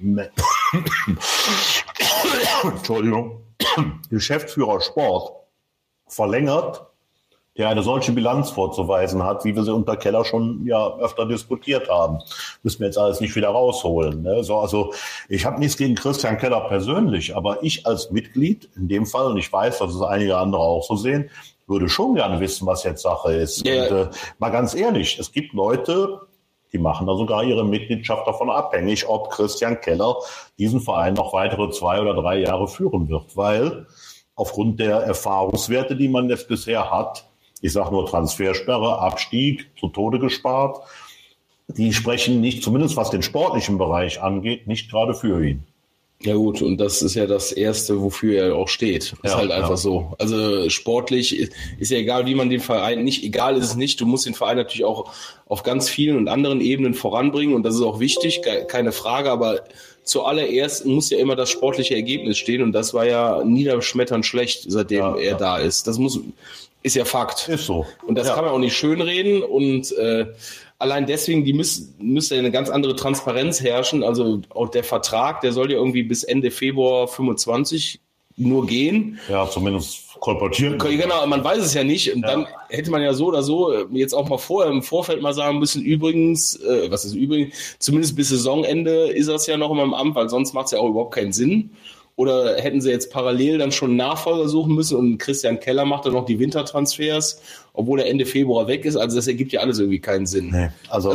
Geschäftsführer Sport verlängert, der eine solche Bilanz vorzuweisen hat, wie wir sie unter Keller schon öfter diskutiert haben. Müssen wir jetzt alles nicht wieder rausholen. Ne? Also ich habe nichts gegen Christian Keller persönlich, aber ich als Mitglied in dem Fall, und ich weiß, dass es einige andere auch so sehen, würde schon gerne wissen, was jetzt Sache ist. Ja. Und mal ganz ehrlich, es gibt Leute, die machen da sogar ihre Mitgliedschaft davon abhängig, ob Christian Keller diesen Verein noch weitere 2 oder 3 Jahre führen wird. Weil aufgrund der Erfahrungswerte, die man jetzt bisher hat, ich sage nur Transfersperre, Abstieg, zu Tode gespart, die sprechen nicht, zumindest was den sportlichen Bereich angeht, nicht gerade für ihn. Ja gut, und das ist ja das Erste, wofür er auch steht. Ist halt einfach so. Also sportlich ist ja egal, wie man den Verein, nicht egal ist es nicht, du musst den Verein natürlich auch auf ganz vielen und anderen Ebenen voranbringen und das ist auch wichtig, keine Frage, aber zuallererst muss ja immer das sportliche Ergebnis stehen und das war ja niederschmetternd schlecht, seitdem er da ist. Das ist ja Fakt. Ist so. Und das kann man auch nicht schönreden und allein deswegen, müsste eine ganz andere Transparenz herrschen. Also auch der Vertrag, der soll ja irgendwie bis Ende Februar 25 nur gehen. Ja, zumindest kolportieren. Genau, man weiß es ja nicht. Und dann hätte man ja so oder so jetzt auch mal vorher im Vorfeld mal sagen müssen, übrigens, zumindest bis Saisonende ist das ja noch immer im Amt, weil sonst macht es ja auch überhaupt keinen Sinn. Oder hätten sie jetzt parallel dann schon einen Nachfolger suchen müssen und Christian Keller macht dann noch die Wintertransfers, obwohl er Ende Februar weg ist. Also das ergibt ja alles irgendwie keinen Sinn. Nee, also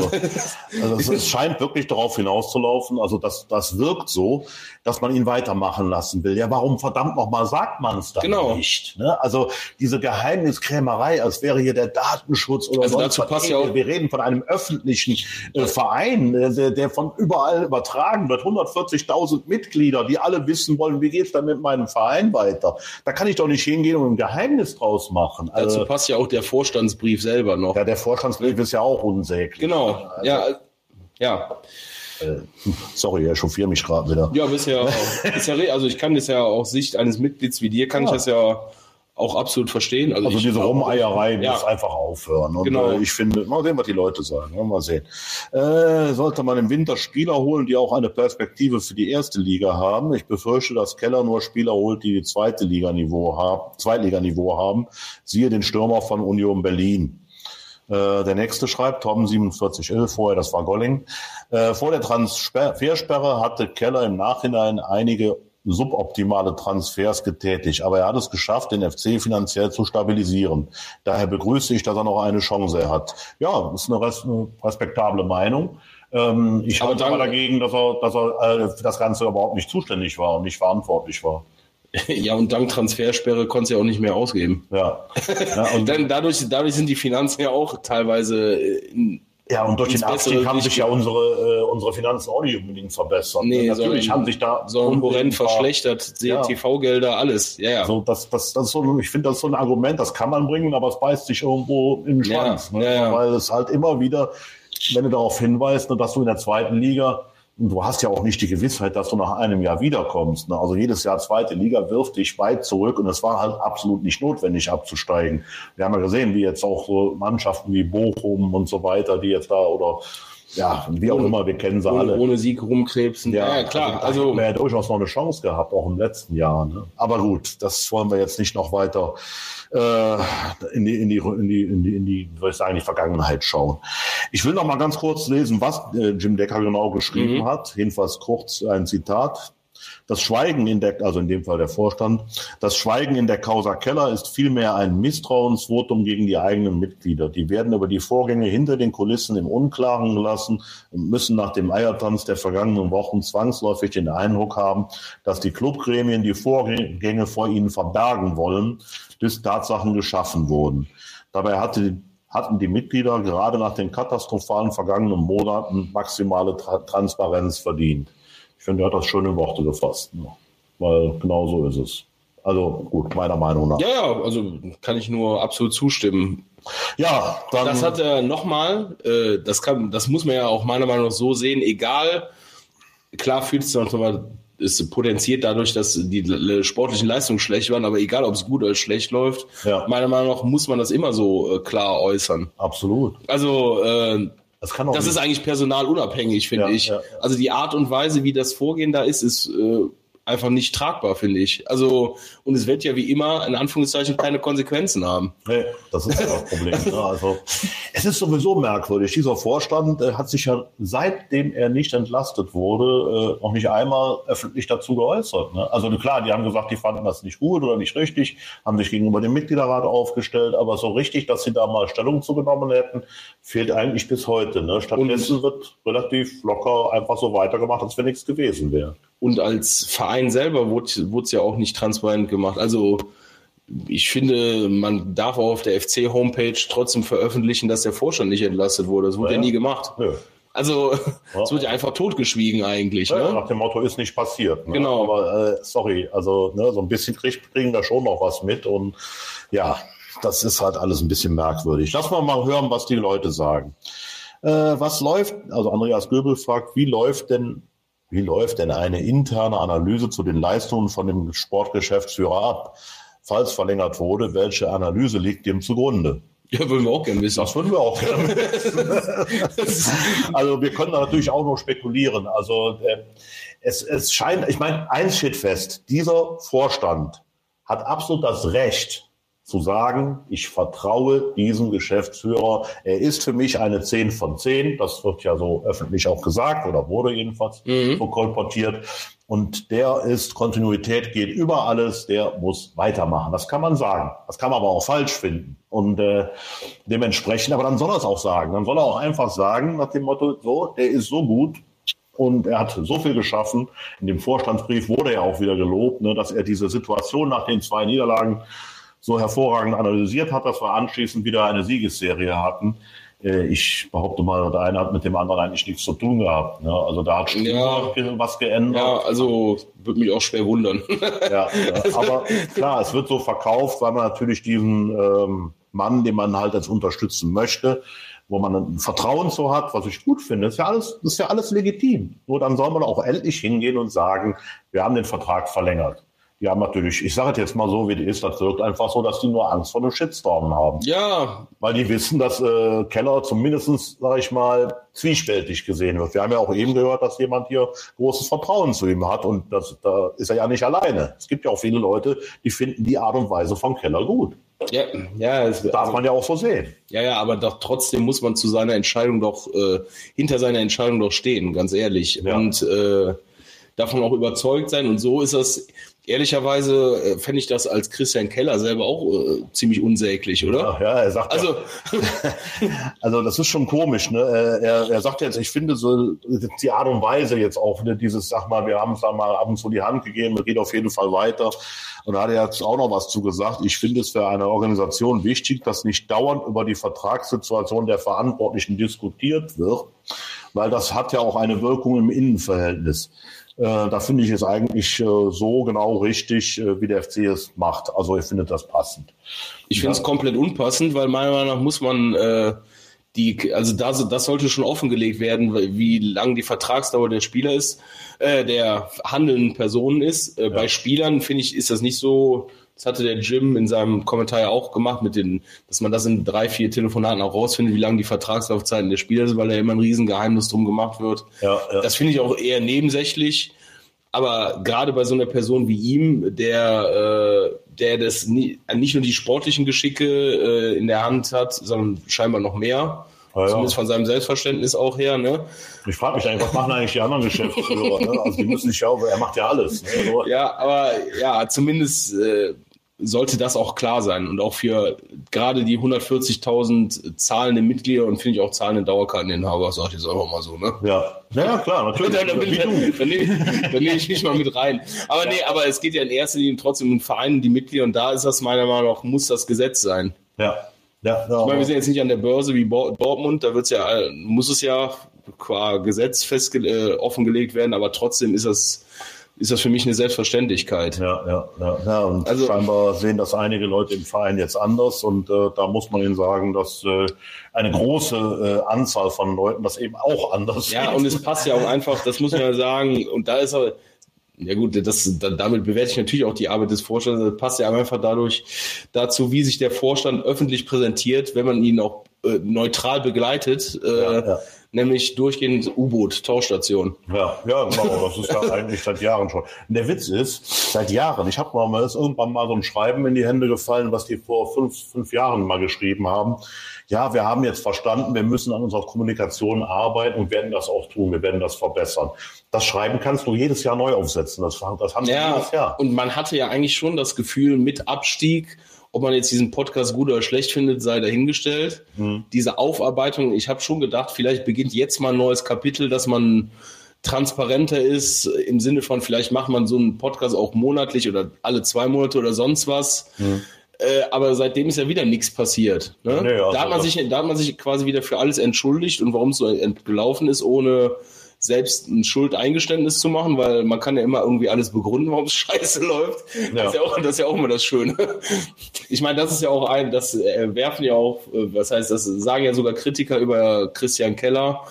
es scheint wirklich darauf hinauszulaufen. Also das wirkt so, dass man ihn weitermachen lassen will. Ja, warum verdammt nochmal sagt man es dann nicht? Ne? Also diese Geheimniskrämerei, als wäre hier der Datenschutz oder also sonst dazu passt ja auch. Wir reden von einem öffentlichen Verein, der von überall übertragen wird. 140.000 Mitglieder, die alle wissen wollen, wie geht's dann mit meinem Verein weiter? Da kann ich doch nicht hingehen und ein Geheimnis draus machen. Also, dazu passt ja auch der Vorstandsbrief selber noch. Ja, der Vorstandsbrief ist ja auch unsäglich. Genau, also, ja. Sorry, ich chauffiere mich gerade wieder. Ja, also ich kann das ja aus Sicht eines Mitglieds wie dir, kann ich das ja auch absolut verstehen. Also diese Rumeierei muss einfach aufhören. Und genau. Ich finde, mal sehen, was die Leute sagen. Mal sehen. Sollte man im Winter Spieler holen, die auch eine Perspektive für die erste Liga haben. Ich befürchte, dass Keller nur Spieler holt, die Zweitliganiveau haben. Siehe den Stürmer von Union Berlin. Der nächste schreibt, Tom 4711, vorher, das war Golling. Vor der Transfersperre hatte Keller im Nachhinein einige suboptimale Transfers getätigt, aber er hat es geschafft, den FC finanziell zu stabilisieren. Daher begrüße ich, dass er noch eine Chance hat. Ja, ist eine respektable Meinung. Ich halte aber dagegen, dass er für das Ganze überhaupt nicht zuständig war und nicht verantwortlich war. Ja, und dank Transfersperre konnte er auch nicht mehr ausgeben. Ja. Und dann dadurch sind die Finanzen ja auch teilweise und durch den Abstieg haben sich ja unsere Finanzen auch nicht unbedingt verbessert. Nee, natürlich haben sich da horrend verschlechtert, TV-Gelder, alles. Ja. So, das ist so, ich finde, das ist so ein Argument, das kann man bringen, aber es beißt sich irgendwo in den Schwanz. Weil es halt immer wieder, wenn du darauf hinweist, dass du in der zweiten Liga, und du hast ja auch nicht die Gewissheit, dass du nach einem Jahr wiederkommst. Ne? Also jedes Jahr zweite Liga wirft dich weit zurück und es war halt absolut nicht notwendig abzusteigen. Wir haben ja gesehen, wie jetzt auch so Mannschaften wie Bochum und so weiter, die jetzt da oder wie auch immer, wir kennen sie alle. Ohne Sieg rumkrebsen. Ja, klar. Also wir hätten durchaus noch eine Chance gehabt, auch im letzten Jahr. Ne? Aber gut, das wollen wir jetzt nicht noch weiter in die Vergangenheit schauen. Ich will noch mal ganz kurz lesen, was Jim Decker genau geschrieben hat. Jedenfalls kurz ein Zitat. Das Schweigen also in dem Fall der Vorstand, das Schweigen in der Causa Keller ist vielmehr ein Misstrauensvotum gegen die eigenen Mitglieder. Die werden über die Vorgänge hinter den Kulissen im Unklaren gelassen und müssen nach dem Eiertanz der vergangenen Wochen zwangsläufig den Eindruck haben, dass die Clubgremien die Vorgänge vor ihnen verbergen wollen, bis Tatsachen geschaffen wurden. Dabei hatten die Mitglieder gerade nach den katastrophalen vergangenen Monaten maximale Transparenz verdient. Ich finde, er hat das schön in Worte gefasst, ne? Weil genau so ist es. Also gut, meiner Meinung nach. Ja, also kann ich nur absolut zustimmen. Ja, dann das hat er nochmal, das muss man ja auch meiner Meinung nach so sehen, egal, klar fühlt es nochmal, es potenziert dadurch, dass die sportlichen Leistungen schlecht waren, aber egal, ob es gut oder schlecht läuft, meiner Meinung nach muss man das immer so klar äußern. Absolut. Also das ist eigentlich personalunabhängig, finde ich. Ja. Also die Art und Weise, wie das Vorgehen da ist einfach nicht tragbar, finde ich. Also, und es wird ja wie immer, in Anführungszeichen, keine Konsequenzen haben. Nee, das ist ja das Problem. Also, es ist sowieso merkwürdig. Dieser Vorstand hat sich ja, seitdem er nicht entlastet wurde, noch nicht einmal öffentlich dazu geäußert. Ne? Also klar, die haben gesagt, die fanden das nicht gut oder nicht richtig, haben sich gegenüber dem Mitgliederrat aufgestellt, aber so richtig, dass sie da mal Stellung zugenommen hätten, fehlt eigentlich bis heute. Ne? Stattdessen wird relativ locker einfach so weitergemacht, als wenn nichts gewesen wäre. Und als Verein selber wurde es ja auch nicht transparent gemacht. Also ich finde, man darf auch auf der FC-Homepage trotzdem veröffentlichen, dass der Vorstand nicht entlastet wurde. Das wurde ja nie gemacht. Ja. Also es wird ja einfach totgeschwiegen eigentlich. Ja, ne? Nach dem Motto, ist nicht passiert. Ne? Genau. Aber sorry, also so ein bisschen kriegen wir schon noch was mit. Und ja, das ist halt alles ein bisschen merkwürdig. Lass mal hören, was die Leute sagen. Was läuft, also Andreas Göbel fragt, wie läuft denn eine interne Analyse zu den Leistungen von dem Sportgeschäftsführer ab? Falls verlängert wurde, welche Analyse liegt dem zugrunde? Ja, würden wir auch gerne wissen. Das würden wir auch gerne wissen. Also wir können da natürlich auch noch spekulieren. Also es scheint, ich meine, eins steht fest, dieser Vorstand hat absolut das Recht zu sagen, ich vertraue diesem Geschäftsführer. Er ist für mich eine 10 von 10. Das wird ja so öffentlich auch gesagt oder wurde jedenfalls so kolportiert. Und der ist, Kontinuität geht über alles, der muss weitermachen. Das kann man sagen. Das kann man aber auch falsch finden. Und dementsprechend, aber dann soll er es auch sagen. Dann soll er auch einfach sagen, nach dem Motto, so, der ist so gut und er hat so viel geschaffen. In dem Vorstandsbrief wurde er auch wieder gelobt, ne, dass er diese Situation nach den 2 Niederlagen so hervorragend analysiert hat, dass wir anschließend wieder eine Siegesserie hatten. Ich behaupte mal, der eine hat mit dem anderen eigentlich nichts zu tun gehabt. Ne? Also da hat was geändert. Ja, also würde mich auch schwer wundern. Ja, aber klar, es wird so verkauft, weil man natürlich diesen Mann, den man halt als unterstützen möchte, wo man ein Vertrauen zu hat, was ich gut finde, das ist ja alles legitim. Nur dann soll man auch endlich hingehen und sagen, wir haben den Vertrag verlängert. Die haben natürlich, ich sage es jetzt mal so, wie es ist, das wirkt einfach so, dass die nur Angst vor einem Shitstorm haben. Ja. Weil die wissen, dass Keller zumindest, sage ich mal, zwiespältig gesehen wird. Wir haben ja auch eben gehört, dass jemand hier großes Vertrauen zu ihm hat und da ist er ja nicht alleine. Es gibt ja auch viele Leute, die finden die Art und Weise von Keller gut. Ja, das darf man ja auch so sehen. Ja, aber doch trotzdem muss man zu seiner Entscheidung doch, hinter seiner Entscheidung doch stehen, ganz ehrlich. Ja. Und davon auch überzeugt sein. Und so ist das, ehrlicherweise fände ich das als Christian Keller selber auch ziemlich unsäglich, oder? Ja, er sagt also das ist schon komisch, ne? Er sagt jetzt, ich finde so die Art und Weise jetzt auch, ne, dieses, sag mal, wir haben es da mal ab und zu die Hand gegeben, es geht auf jeden Fall weiter. Und da hat er jetzt auch noch was zu gesagt. Ich finde es für eine Organisation wichtig, dass nicht dauernd über die Vertragssituation der Verantwortlichen diskutiert wird, weil das hat ja auch eine Wirkung im Innenverhältnis. Da finde ich es eigentlich so genau richtig, wie der FC es macht. Also ich finde das passend. Ich finde es komplett unpassend, weil meiner Meinung nach muss man das sollte schon offengelegt werden, wie lang die Vertragsdauer der Spieler ist, der handelnden Personen ist. Bei Spielern, finde ich, ist das nicht so. Das hatte der Jim in seinem Kommentar ja auch gemacht, dass man das in 3-4 Telefonaten auch rausfindet, wie lange die Vertragslaufzeiten der Spieler sind, weil da immer ein Riesengeheimnis drum gemacht wird. Ja. Das finde ich auch eher nebensächlich. Aber gerade bei so einer Person wie ihm, der das nicht nur die sportlichen Geschicke in der Hand hat, sondern scheinbar noch mehr. Ja. Zumindest von seinem Selbstverständnis auch her. Ne? Ich frage mich eigentlich, was machen eigentlich die anderen Geschäftsführer? Ne? Also die müssen sich er macht ja alles. Ne? So. Ja, aber zumindest sollte das auch klar sein. Und auch für gerade die 140.000 zahlenden Mitglieder und finde ich auch zahlende Dauerkarteninhaber, sage ich jetzt einfach mal so. Ne? Ja, klar, natürlich. Dann nehme ich nicht mal mit rein. Aber aber es geht ja in erster Linie trotzdem um den Verein, die Mitglieder, und da ist das meiner Meinung nach, muss das Gesetz sein. Ja. Ich meine, wir sind jetzt nicht an der Börse wie Dortmund, da muss es ja qua Gesetz offengelegt werden, aber trotzdem ist das für mich eine Selbstverständlichkeit. Ja. Und also, scheinbar sehen das einige Leute im Verein jetzt anders und da muss man ihnen sagen, dass eine große Anzahl von Leuten das eben auch anders sieht. Ja, und es passt ja auch einfach, das muss man ja sagen, und da ist er. Ja gut, damit bewerte ich natürlich auch die Arbeit des Vorstands. Das passt ja einfach dazu, wie sich der Vorstand öffentlich präsentiert, wenn man ihn auch neutral begleitet, nämlich durchgehend U-Boot-Tauschstation. Ja, genau, das ist ja eigentlich seit Jahren schon. Und der Witz ist, seit Jahren, ich habe mal irgendwann mal so ein Schreiben in die Hände gefallen, was die vor fünf Jahren mal geschrieben haben. Ja, wir haben jetzt verstanden, wir müssen an unserer Kommunikation arbeiten und werden das auch tun, wir werden das verbessern. Das Schreiben kannst du jedes Jahr neu aufsetzen, das haben wir jedes Jahr. Und man hatte ja eigentlich schon das Gefühl, mit Abstieg, ob man jetzt diesen Podcast gut oder schlecht findet, sei dahingestellt. Diese Aufarbeitung, ich habe schon gedacht, vielleicht beginnt jetzt mal ein neues Kapitel, dass man transparenter ist, im Sinne von, vielleicht macht man so einen Podcast auch monatlich oder alle 2 Monate oder sonst was. Aber seitdem ist ja wieder nichts passiert. Ne? Nee, also da hat man sich quasi wieder für alles entschuldigt und warum es so gelaufen ist, ohne selbst ein Schuldeingeständnis zu machen, weil man kann ja immer irgendwie alles begründen, warum es scheiße läuft. Ja. Das ist ja auch immer das Schöne. Ich meine, das ist ja auch das werfen ja auch, das sagen ja sogar Kritiker über Christian Keller,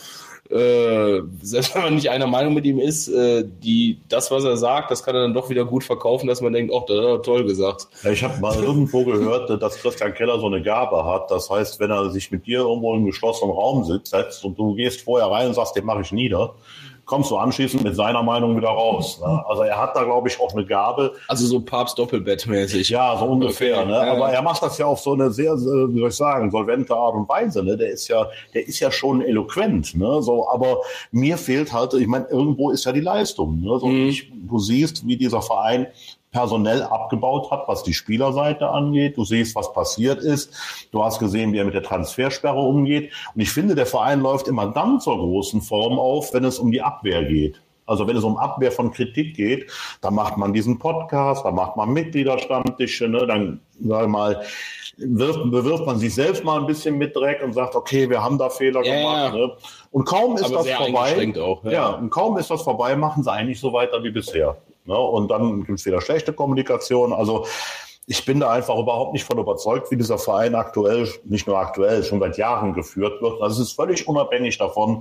selbst wenn man nicht einer Meinung mit ihm ist, das, was er sagt, das kann er dann doch wieder gut verkaufen, dass man denkt, das hat er toll gesagt. Ja, ich habe mal irgendwo gehört, dass Christian Keller so eine Gabe hat. Das heißt, wenn er sich mit dir irgendwo in einem geschlossenen Raum setzt und du gehst vorher rein und sagst, den mache ich nieder, kommst du anschließend mit seiner Meinung wieder raus. Ne? Also er hat da, glaube ich, auch eine Gabe. Also so Papst-Doppelbett-mäßig. Ja, so ungefähr. Okay. Ne? Aber er macht das ja auf so eine sehr, wie soll ich sagen, solvente Art und Weise. Ne? Der ist ja schon eloquent. Ne? So, aber mir fehlt halt, ich meine, irgendwo ist ja die Leistung. Ne? So, du siehst, wie dieser Verein personell abgebaut hat, was die Spielerseite angeht. Du siehst, was passiert ist. Du hast gesehen, wie er mit der Transfersperre umgeht. Und ich finde, der Verein läuft immer dann zur großen Form auf, wenn es um die Abwehr geht. Also wenn es um Abwehr von Kritik geht, dann macht man diesen Podcast, dann macht man Mitgliederstammtische, ne? Dann, sag ich mal, bewirft man sich selbst mal ein bisschen mit Dreck und sagt, okay, wir haben da Fehler gemacht. Ne? Und kaum ist das vorbei, auch, und kaum ist das vorbei, machen sie eigentlich so weiter wie bisher. Ne? Und dann gibt es wieder schlechte Kommunikation. Also ich bin da einfach überhaupt nicht von überzeugt, wie dieser Verein aktuell, nicht nur aktuell, schon seit Jahren geführt wird. Also es ist völlig unabhängig davon,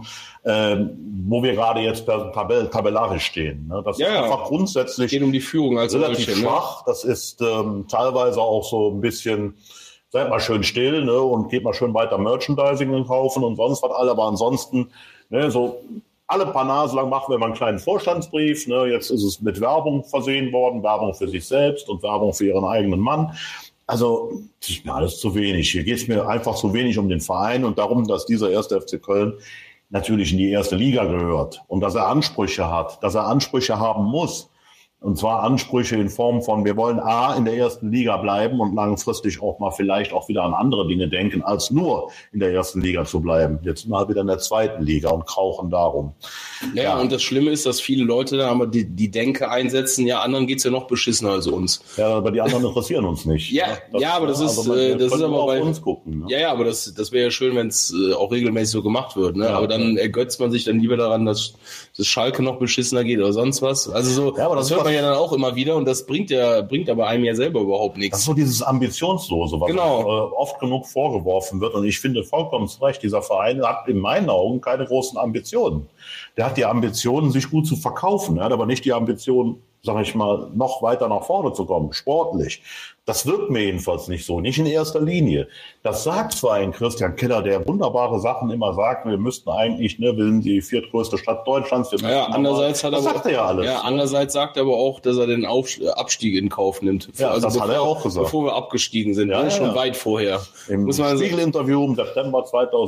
wo wir gerade jetzt tabellarisch stehen. Ne? Das ist einfach grundsätzlich geht um die Führung als relativ schwach. Ne? Das ist teilweise auch so ein bisschen, seid mal schön still, ne? Und geht mal schön weiter Merchandising kaufen und sonst was alle. Aber ansonsten, ne, so alle paar Nase lang machen wir mal einen kleinen Vorstandsbrief. Ne? Jetzt ist es mit Werbung versehen worden, Werbung für sich selbst und Werbung für ihren eigenen Mann. Also das ist mir alles zu wenig. Hier geht es mir einfach zu wenig um den Verein und darum, dass dieser 1. FC Köln natürlich in die erste Liga gehört und dass er Ansprüche hat, dass er Ansprüche haben muss. Und zwar Ansprüche in Form von, wir wollen A, in der ersten Liga bleiben und langfristig auch mal vielleicht auch wieder an andere Dinge denken, als nur in der ersten Liga zu bleiben. Jetzt mal wieder in der zweiten Liga und krauchen darum. Ja, und das Schlimme ist, dass viele Leute dann aber die Denke einsetzen, ja, anderen geht's ja noch beschissener als uns. Ja, aber die anderen interessieren uns nicht. Aber das ist, also das ist aber bei uns gucken. Ne? Ja, aber das wäre ja schön, wenn es auch regelmäßig so gemacht wird. Ne? Aber dann ergötzt man sich dann lieber daran, dass Schalke noch beschissener geht oder sonst was. Also so, aber das hört man ja dann auch immer wieder und das bringt aber einem ja selber überhaupt nichts. Das ist so dieses Ambitionslose, was oft genug vorgeworfen wird. Und ich finde vollkommen zu Recht, dieser Verein hat in meinen Augen keine großen Ambitionen. Der hat die Ambitionen, sich gut zu verkaufen. Er hat aber nicht die Ambition, sag ich mal, noch weiter nach vorne zu kommen, sportlich. Das wirkt mir jedenfalls nicht so, nicht in erster Linie. Das sagt zwar ein Christian Keller, der wunderbare Sachen immer sagt, wir müssten eigentlich, ne, wir sind die viertgrößte Stadt Deutschlands. Andererseits das sagt er ja alles. Ja, andererseits sagt er aber auch, dass er den Abstieg in Kauf nimmt. Ja, also das hat er auch gesagt. Bevor wir abgestiegen sind, schon weit vorher. Im Spiegel-Interview im September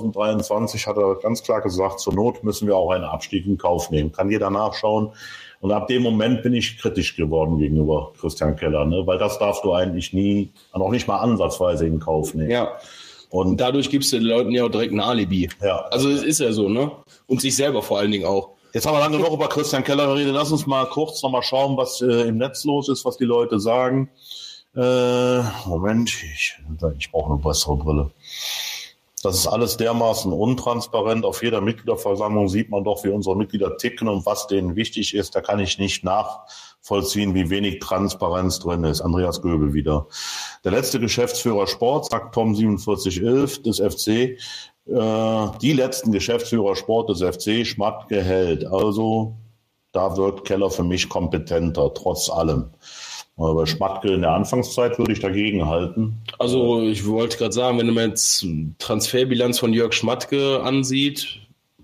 2023 hat er ganz klar gesagt, zur Not müssen wir auch einen Abstieg in Kauf nehmen. Kann jeder nachschauen. Und ab dem Moment bin ich kritisch geworden gegenüber Christian Keller, ne? Weil das darfst du eigentlich nie, noch nicht mal ansatzweise in Kauf nehmen. Ja. Und dadurch gibst du den Leuten ja auch direkt ein Alibi. Ja. Also es ist ja so, ne? Und sich selber vor allen Dingen auch. Jetzt haben wir lange genug über Christian Keller geredet. Lass uns mal kurz noch mal schauen, was im Netz los ist, was die Leute sagen. Moment, ich brauche eine bessere Brille. Das ist alles dermaßen untransparent. Auf jeder Mitgliederversammlung sieht man doch, wie unsere Mitglieder ticken und was denen wichtig ist. Da kann ich nicht nachvollziehen, wie wenig Transparenz drin ist. Andreas Göbel wieder. Der letzte Geschäftsführer Sport, sagt Tom 4711 des FC, die letzten Geschäftsführer Sport des FC, Schmatke hält. Also da wirkt Keller für mich kompetenter, trotz allem. Aber Schmatke in der Anfangszeit würde ich dagegen halten. Also ich wollte gerade sagen, wenn man jetzt Transferbilanz von Jörg Schmatke ansieht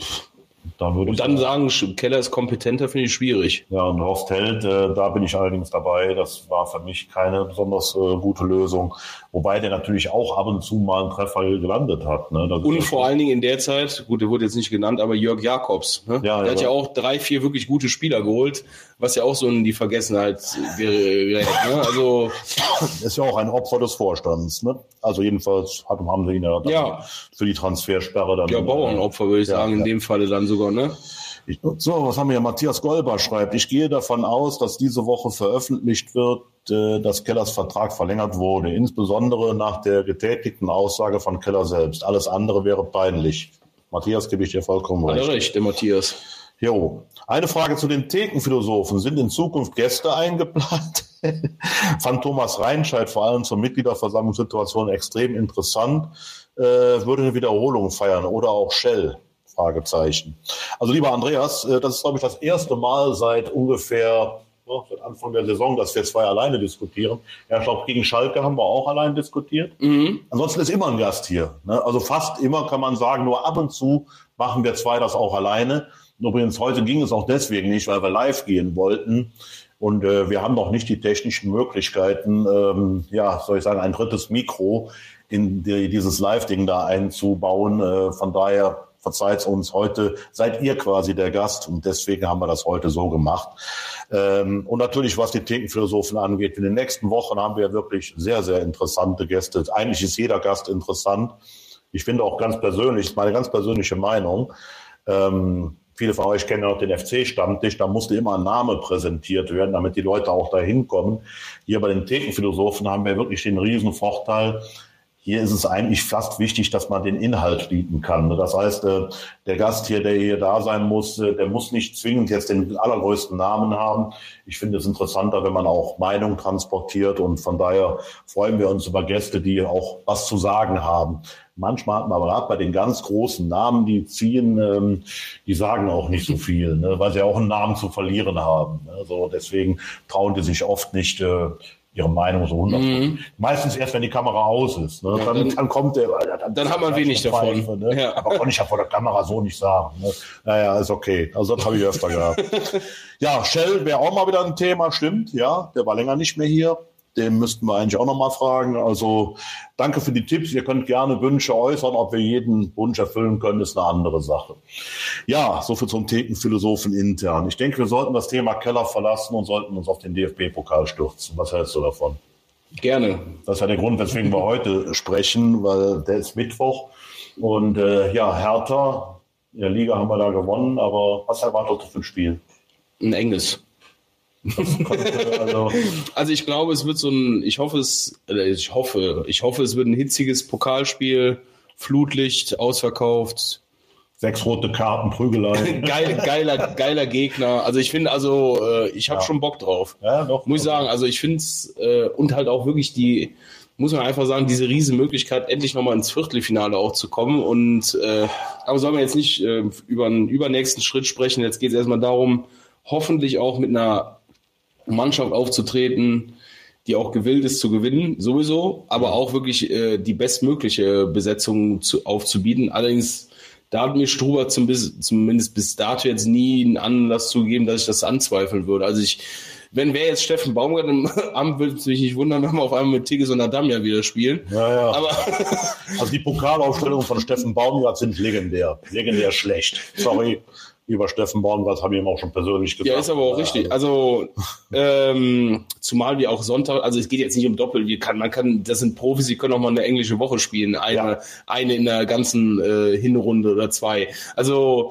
und dann sagen, Keller ist kompetenter, finde ich schwierig. Ja, und Horst Held, da bin ich allerdings dabei. Das war für mich keine besonders gute Lösung. Wobei der natürlich auch ab und zu mal einen Treffer gelandet hat. Ne? Und vor allen Dingen in der Zeit, gut, der wurde jetzt nicht genannt, aber Jörg Jakobs. Ne? Der hat ja auch 3-4 wirklich gute Spieler geholt, was ja auch so in die Vergessenheit gerät. Ne? Also ist ja auch ein Opfer des Vorstands. Ne? Also jedenfalls haben sie ihn ja für die Transfersperre dann. Ja, Bauernopfer würde ich sagen, in dem Falle dann sogar. Ne? So, was haben wir hier? Matthias Golber schreibt, ich gehe davon aus, dass diese Woche veröffentlicht wird, dass Kellers Vertrag verlängert wurde, insbesondere nach der getätigten Aussage von Keller selbst. Alles andere wäre peinlich. Matthias, gebe ich dir vollkommen recht. Hat er recht, der Matthias. Jo. Eine Frage zu den Thekenphilosophen. Sind in Zukunft Gäste eingeplant? Fand Thomas Reinscheid vor allem zur Mitgliederversammlungssituation extrem interessant. Würde eine Wiederholung feiern oder auch Shell? Fragezeichen. Also lieber Andreas, das ist, glaube ich, das erste Mal seit ungefähr seit Anfang der Saison, dass wir zwei alleine diskutieren. Ja, ich glaube, gegen Schalke haben wir auch allein diskutiert. Ansonsten ist immer ein Gast hier. Ne? Also fast immer kann man sagen, nur ab und zu machen wir zwei das auch alleine. Übrigens, heute ging es auch deswegen nicht, weil wir live gehen wollten. Und wir haben noch nicht die technischen Möglichkeiten, ein drittes Mikro in dieses Live-Ding da einzubauen. Von daher verzeiht uns, heute seid ihr quasi der Gast und deswegen haben wir das heute so gemacht. Und natürlich, was die Thekenphilosophen angeht, in den nächsten Wochen haben wir wirklich sehr, sehr interessante Gäste. Eigentlich ist jeder Gast interessant. Ich finde auch ganz persönlich, meine ganz persönliche Meinung, viele von euch kennen auch den FC-Stammtisch, da musste immer ein Name präsentiert werden, damit die Leute auch da hinkommen. Hier bei den Thekenphilosophen haben wir wirklich den riesen Vorteil. Hier ist es eigentlich fast wichtig, dass man den Inhalt bieten kann. Das heißt, der Gast hier, der hier da sein muss, der muss nicht zwingend jetzt den allergrößten Namen haben. Ich finde es interessanter, wenn man auch Meinung transportiert und von daher freuen wir uns über Gäste, die auch was zu sagen haben. Manchmal hat man aber gerade bei den ganz großen Namen, die ziehen, die sagen auch nicht so viel, ne, weil sie auch einen Namen zu verlieren haben. Also deswegen trauen die sich oft nicht, ihre Meinung so 100%. Meistens erst, wenn die Kamera aus ist. Ne? Ja, dann kommt der. Dann hat man wenig davon. Pfeife, ne? Ja. Aber konnte ich ja vor der Kamera so nicht sagen. Ne? Naja, ist okay. Also das habe ich öfter gehabt. Ja, Shell wäre auch mal wieder ein Thema, stimmt. Ja, der war länger nicht mehr hier. Den müssten wir eigentlich auch noch mal fragen. Also danke für die Tipps. Ihr könnt gerne Wünsche äußern. Ob wir jeden Wunsch erfüllen können, ist eine andere Sache. Ja, soviel zum Thekenphilosophen intern. Ich denke, wir sollten das Thema Keller verlassen und sollten uns auf den DFB-Pokal stürzen. Was hältst du davon? Gerne. Das ist ja der Grund, weswegen wir heute sprechen, weil der ist Mittwoch. Und Hertha, in der Liga haben wir da gewonnen. Aber was erwartet du für ein Spiel? Ein enges. Also ich glaube, es wird ich hoffe, es wird ein hitziges Pokalspiel, Flutlicht, ausverkauft. 6 rote Karten, Prügelei. Geiler Gegner. Also ich finde, ich habe schon Bock drauf. Ja, doch. Muss ich sagen, also ich finde es, und halt auch wirklich muss man einfach sagen, diese riesen Möglichkeit, endlich nochmal ins Viertelfinale auch zu kommen. Und aber sollen wir jetzt nicht über einen übernächsten Schritt sprechen. Jetzt geht es erstmal darum, hoffentlich auch mit einer Mannschaft aufzutreten, die auch gewillt ist zu gewinnen, sowieso, aber auch wirklich die bestmögliche Besetzung aufzubieten. Allerdings, da hat mir Struber zumindest bis dato jetzt nie einen Anlass zugegeben, dass ich das anzweifeln würde. Also wäre jetzt Steffen Baumgart im Amt, würde es mich nicht wundern, wenn wir auf einmal mit Tigges und Adamja wieder spielen. Ja. Aber also die Pokalaufstellungen von Steffen Baumgart sind legendär. Legendär schlecht. Sorry. Über Steffen Baumgart habe ich ihm auch schon persönlich gesagt. Ja, ist aber auch richtig. Also zumal wir auch Sonntag, also es geht jetzt nicht um Doppel, das sind Profis, die können auch mal eine englische Woche spielen, eine in der ganzen Hinrunde oder 2. Also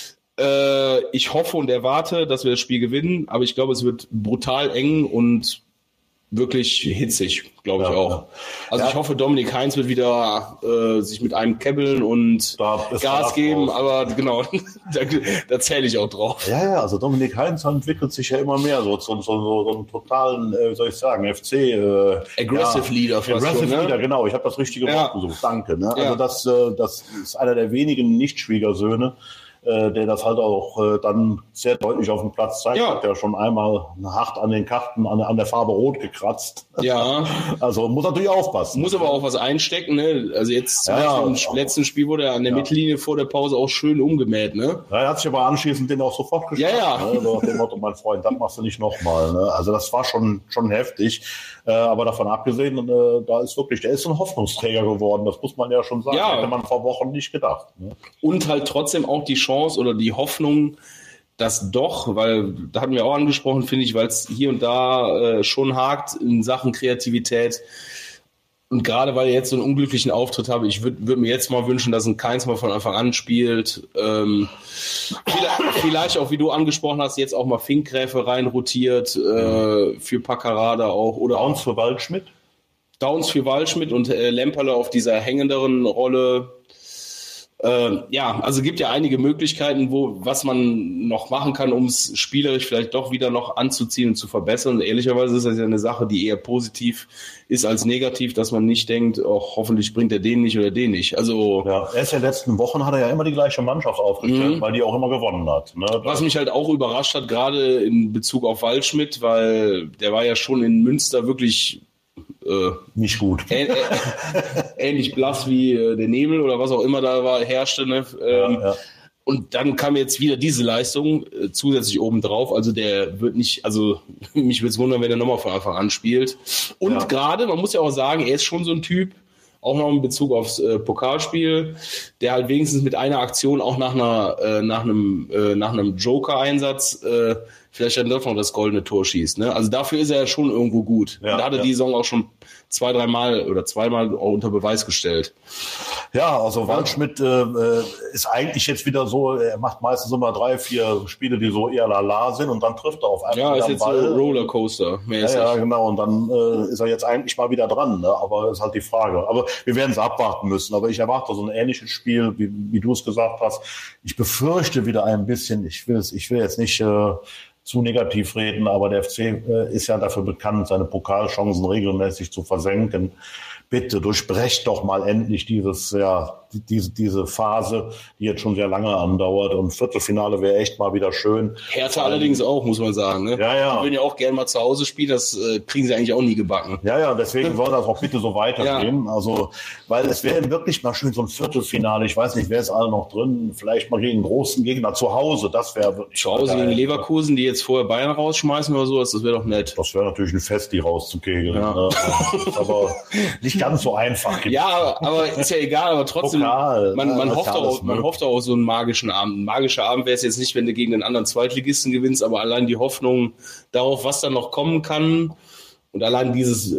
ich hoffe und erwarte, dass wir das Spiel gewinnen, aber ich glaube, es wird brutal eng und wirklich hitzig, glaube ich auch. Also ich hoffe, Dominik Heinz wird wieder sich mit einem käbbeln und Gas geben, aber genau, da zähle ich auch drauf. Ja, also Dominik Heinz entwickelt sich ja immer mehr so einen totalen, soll ich sagen, FC Aggressive Leader. Leader, genau. Ich habe das richtige Wort gesucht. Danke. Ne? Ja. Also das ist einer der wenigen Nicht-Schwiegersöhne, der das halt auch dann sehr deutlich auf dem Platz zeigt. Hat ja schon einmal hart an den Karten, an der Farbe Rot gekratzt. Ja. Also muss natürlich aufpassen. Muss aber auch was einstecken, ne? Also jetzt im letzten Spiel wurde er an der Mittellinie vor der Pause auch schön umgemäht, ne? Ja, er hat sich aber anschließend den auch sofort geschafft. Ja. Ne? Nach dem Motto, mein Freund, das machst du nicht nochmal. Ne? Also das war schon heftig. Aber davon abgesehen, der ist ein Hoffnungsträger geworden. Das muss man ja schon sagen. Hätte man vor Wochen nicht gedacht. Ne? Und halt trotzdem auch die Chance oder die Hoffnung, dass doch, weil da hatten wir auch angesprochen, finde ich, weil es hier und da schon hakt in Sachen Kreativität. Und gerade weil er jetzt so einen unglücklichen Auftritt habe, ich würde mir jetzt mal wünschen, dass ein Keins mal von Anfang an spielt. Vielleicht auch, wie du angesprochen hast, jetzt auch mal Finkgräfe reinrotiert für Paccarada auch. Oder Downs für Waldschmidt. Downs für Waldschmidt und Lemperle auf dieser hängenderen Rolle. Also gibt ja einige Möglichkeiten, was man noch machen kann, um es spielerisch vielleicht doch wieder noch anzuziehen und zu verbessern. Und ehrlicherweise ist das ja eine Sache, die eher positiv ist als negativ, dass man nicht denkt, hoffentlich bringt er den nicht oder den nicht. Also erst in den letzten Wochen hat er ja immer die gleiche Mannschaft aufgestellt, weil die auch immer gewonnen hat. Ne? Was mich halt auch überrascht hat, gerade in Bezug auf Waldschmidt, weil der war ja schon in Münster wirklich nicht gut. Ähnlich blass wie der Nebel oder was auch immer da herrschte. Ne? Und dann kam jetzt wieder diese Leistung zusätzlich obendrauf. Also der wird nicht, also mich würde es wundern, wenn er nochmal von Anfang an spielt. Und gerade, man muss ja auch sagen, er ist schon so ein Typ, auch noch in Bezug aufs Pokalspiel, der halt wenigstens mit einer Aktion auch nach einem Joker-Einsatz vielleicht dann doch noch das goldene Tor schießt. Ne? Also dafür ist er ja schon irgendwo gut. Ja, da hat er die Saison auch schon zweimal auch unter Beweis gestellt. Ja, also Waldschmidt ist eigentlich jetzt wieder so, er macht meistens immer 3-4 Spiele, die so eher lala sind und dann trifft er auf einmal. Ja, ist jetzt Ball. So Rollercoaster mäßig. Ja, genau, und dann ist er jetzt eigentlich mal wieder dran, ne? Aber ist halt die Frage. Aber wir werden es abwarten müssen. Aber ich erwarte so ein ähnliches Spiel, wie du es gesagt hast. Ich befürchte wieder ein bisschen, ich will jetzt nicht zu negativ reden, aber der FC ist ja dafür bekannt, seine Pokalchancen regelmäßig zu versenken. Bitte durchbrecht doch mal endlich diese Phase, die jetzt schon sehr lange andauert. Und Viertelfinale wäre echt mal wieder schön. Hertha allerdings auch, muss man sagen. Ne? Ja. Die würden ja auch gerne mal zu Hause spielen, das kriegen sie eigentlich auch nie gebacken. Ja, deswegen soll das auch bitte so weitergehen. Ja. Also, weil es wäre wirklich mal schön so ein Viertelfinale. Ich weiß nicht, wer ist alle noch drin? Vielleicht mal gegen einen großen Gegner zu Hause. Das wäre wirklich zu Hause gegen Leverkusen, die jetzt vorher Bayern rausschmeißen oder sowas. Das wäre doch nett. Das wäre natürlich ein Fest, die rauszukegeln. Ja. Ne? Aber nicht ganz so einfach. Ja, aber ist ja egal, aber trotzdem, man hofft auch auf so einen magischen Abend. Ein magischer Abend wäre es jetzt nicht, wenn du gegen den anderen Zweitligisten gewinnst, aber allein die Hoffnung darauf, was dann noch kommen kann und allein dieses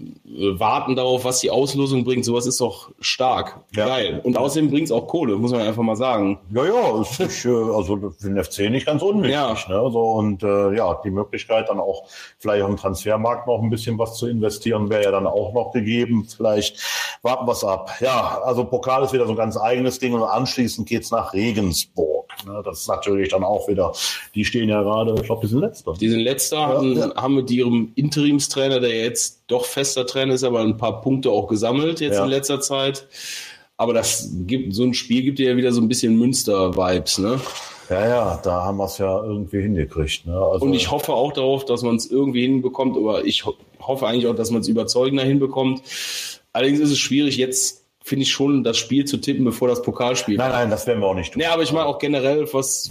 Warten darauf, was die Auslosung bringt, sowas ist doch stark. Ja. Geil. Und außerdem bringt es auch Kohle, muss man einfach mal sagen. Ja, ist nicht, also für den FC nicht ganz unwichtig. Ja. Ne? So, und die Möglichkeit dann auch vielleicht auf dem Transfermarkt noch ein bisschen was zu investieren, wäre ja dann auch noch gegeben. Vielleicht warten wir es ab. Ja, also Pokal ist wieder so ein ganz eigenes Ding und anschließend geht's nach Regensburg. Ne? Das ist natürlich dann auch wieder, die stehen ja gerade, ich glaube, die sind Letzter. Die sind Letzter, haben mit ihrem Interimstrainer, der jetzt doch fester Trainer ist, aber ein paar Punkte auch gesammelt jetzt in letzter Zeit. Aber so ein Spiel gibt dir ja wieder so ein bisschen Münster-Vibes, ne? Ja, da haben wir es ja irgendwie hingekriegt. Ne? Also und ich hoffe auch darauf, dass man es irgendwie hinbekommt, aber ich hoffe eigentlich auch, dass man es überzeugender hinbekommt. Allerdings ist es schwierig, jetzt finde ich schon, das Spiel zu tippen, bevor das Pokalspiel. Nein, das werden wir auch nicht tun. Ja, aber ich meine auch generell,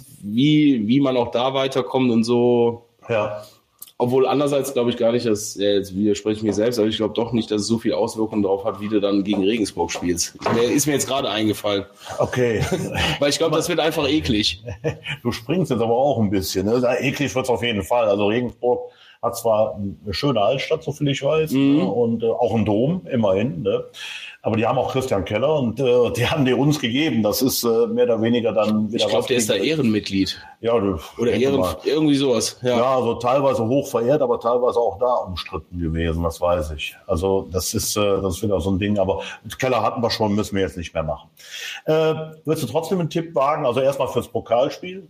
wie man auch da weiterkommt und so. Ja. Obwohl andererseits glaube ich gar nicht, jetzt widerspreche ich mir selbst, aber ich glaube doch nicht, dass es so viel Auswirkungen darauf hat, wie du dann gegen Regensburg spielst. Ist mir jetzt gerade eingefallen. Okay. Weil ich glaube, das wird einfach eklig. Du springst jetzt aber auch ein bisschen. Ne? Eklig wird es auf jeden Fall. Also Regensburg hat zwar eine schöne Altstadt, so viel ich weiß, ne? Und auch einen Dom, immerhin. Ne? Aber die haben auch Christian Keller und die haben die uns gegeben. Das ist mehr oder weniger dann wieder. Ich glaube, der ist da Ehrenmitglied. Ja, oder irgendwie sowas. Ja, also teilweise hoch verehrt, aber teilweise auch da umstritten gewesen, das weiß ich. Also das ist wieder so ein Ding. Aber Keller hatten wir schon, müssen wir jetzt nicht mehr machen. Würdest du trotzdem einen Tipp wagen? Also erstmal fürs Pokalspiel?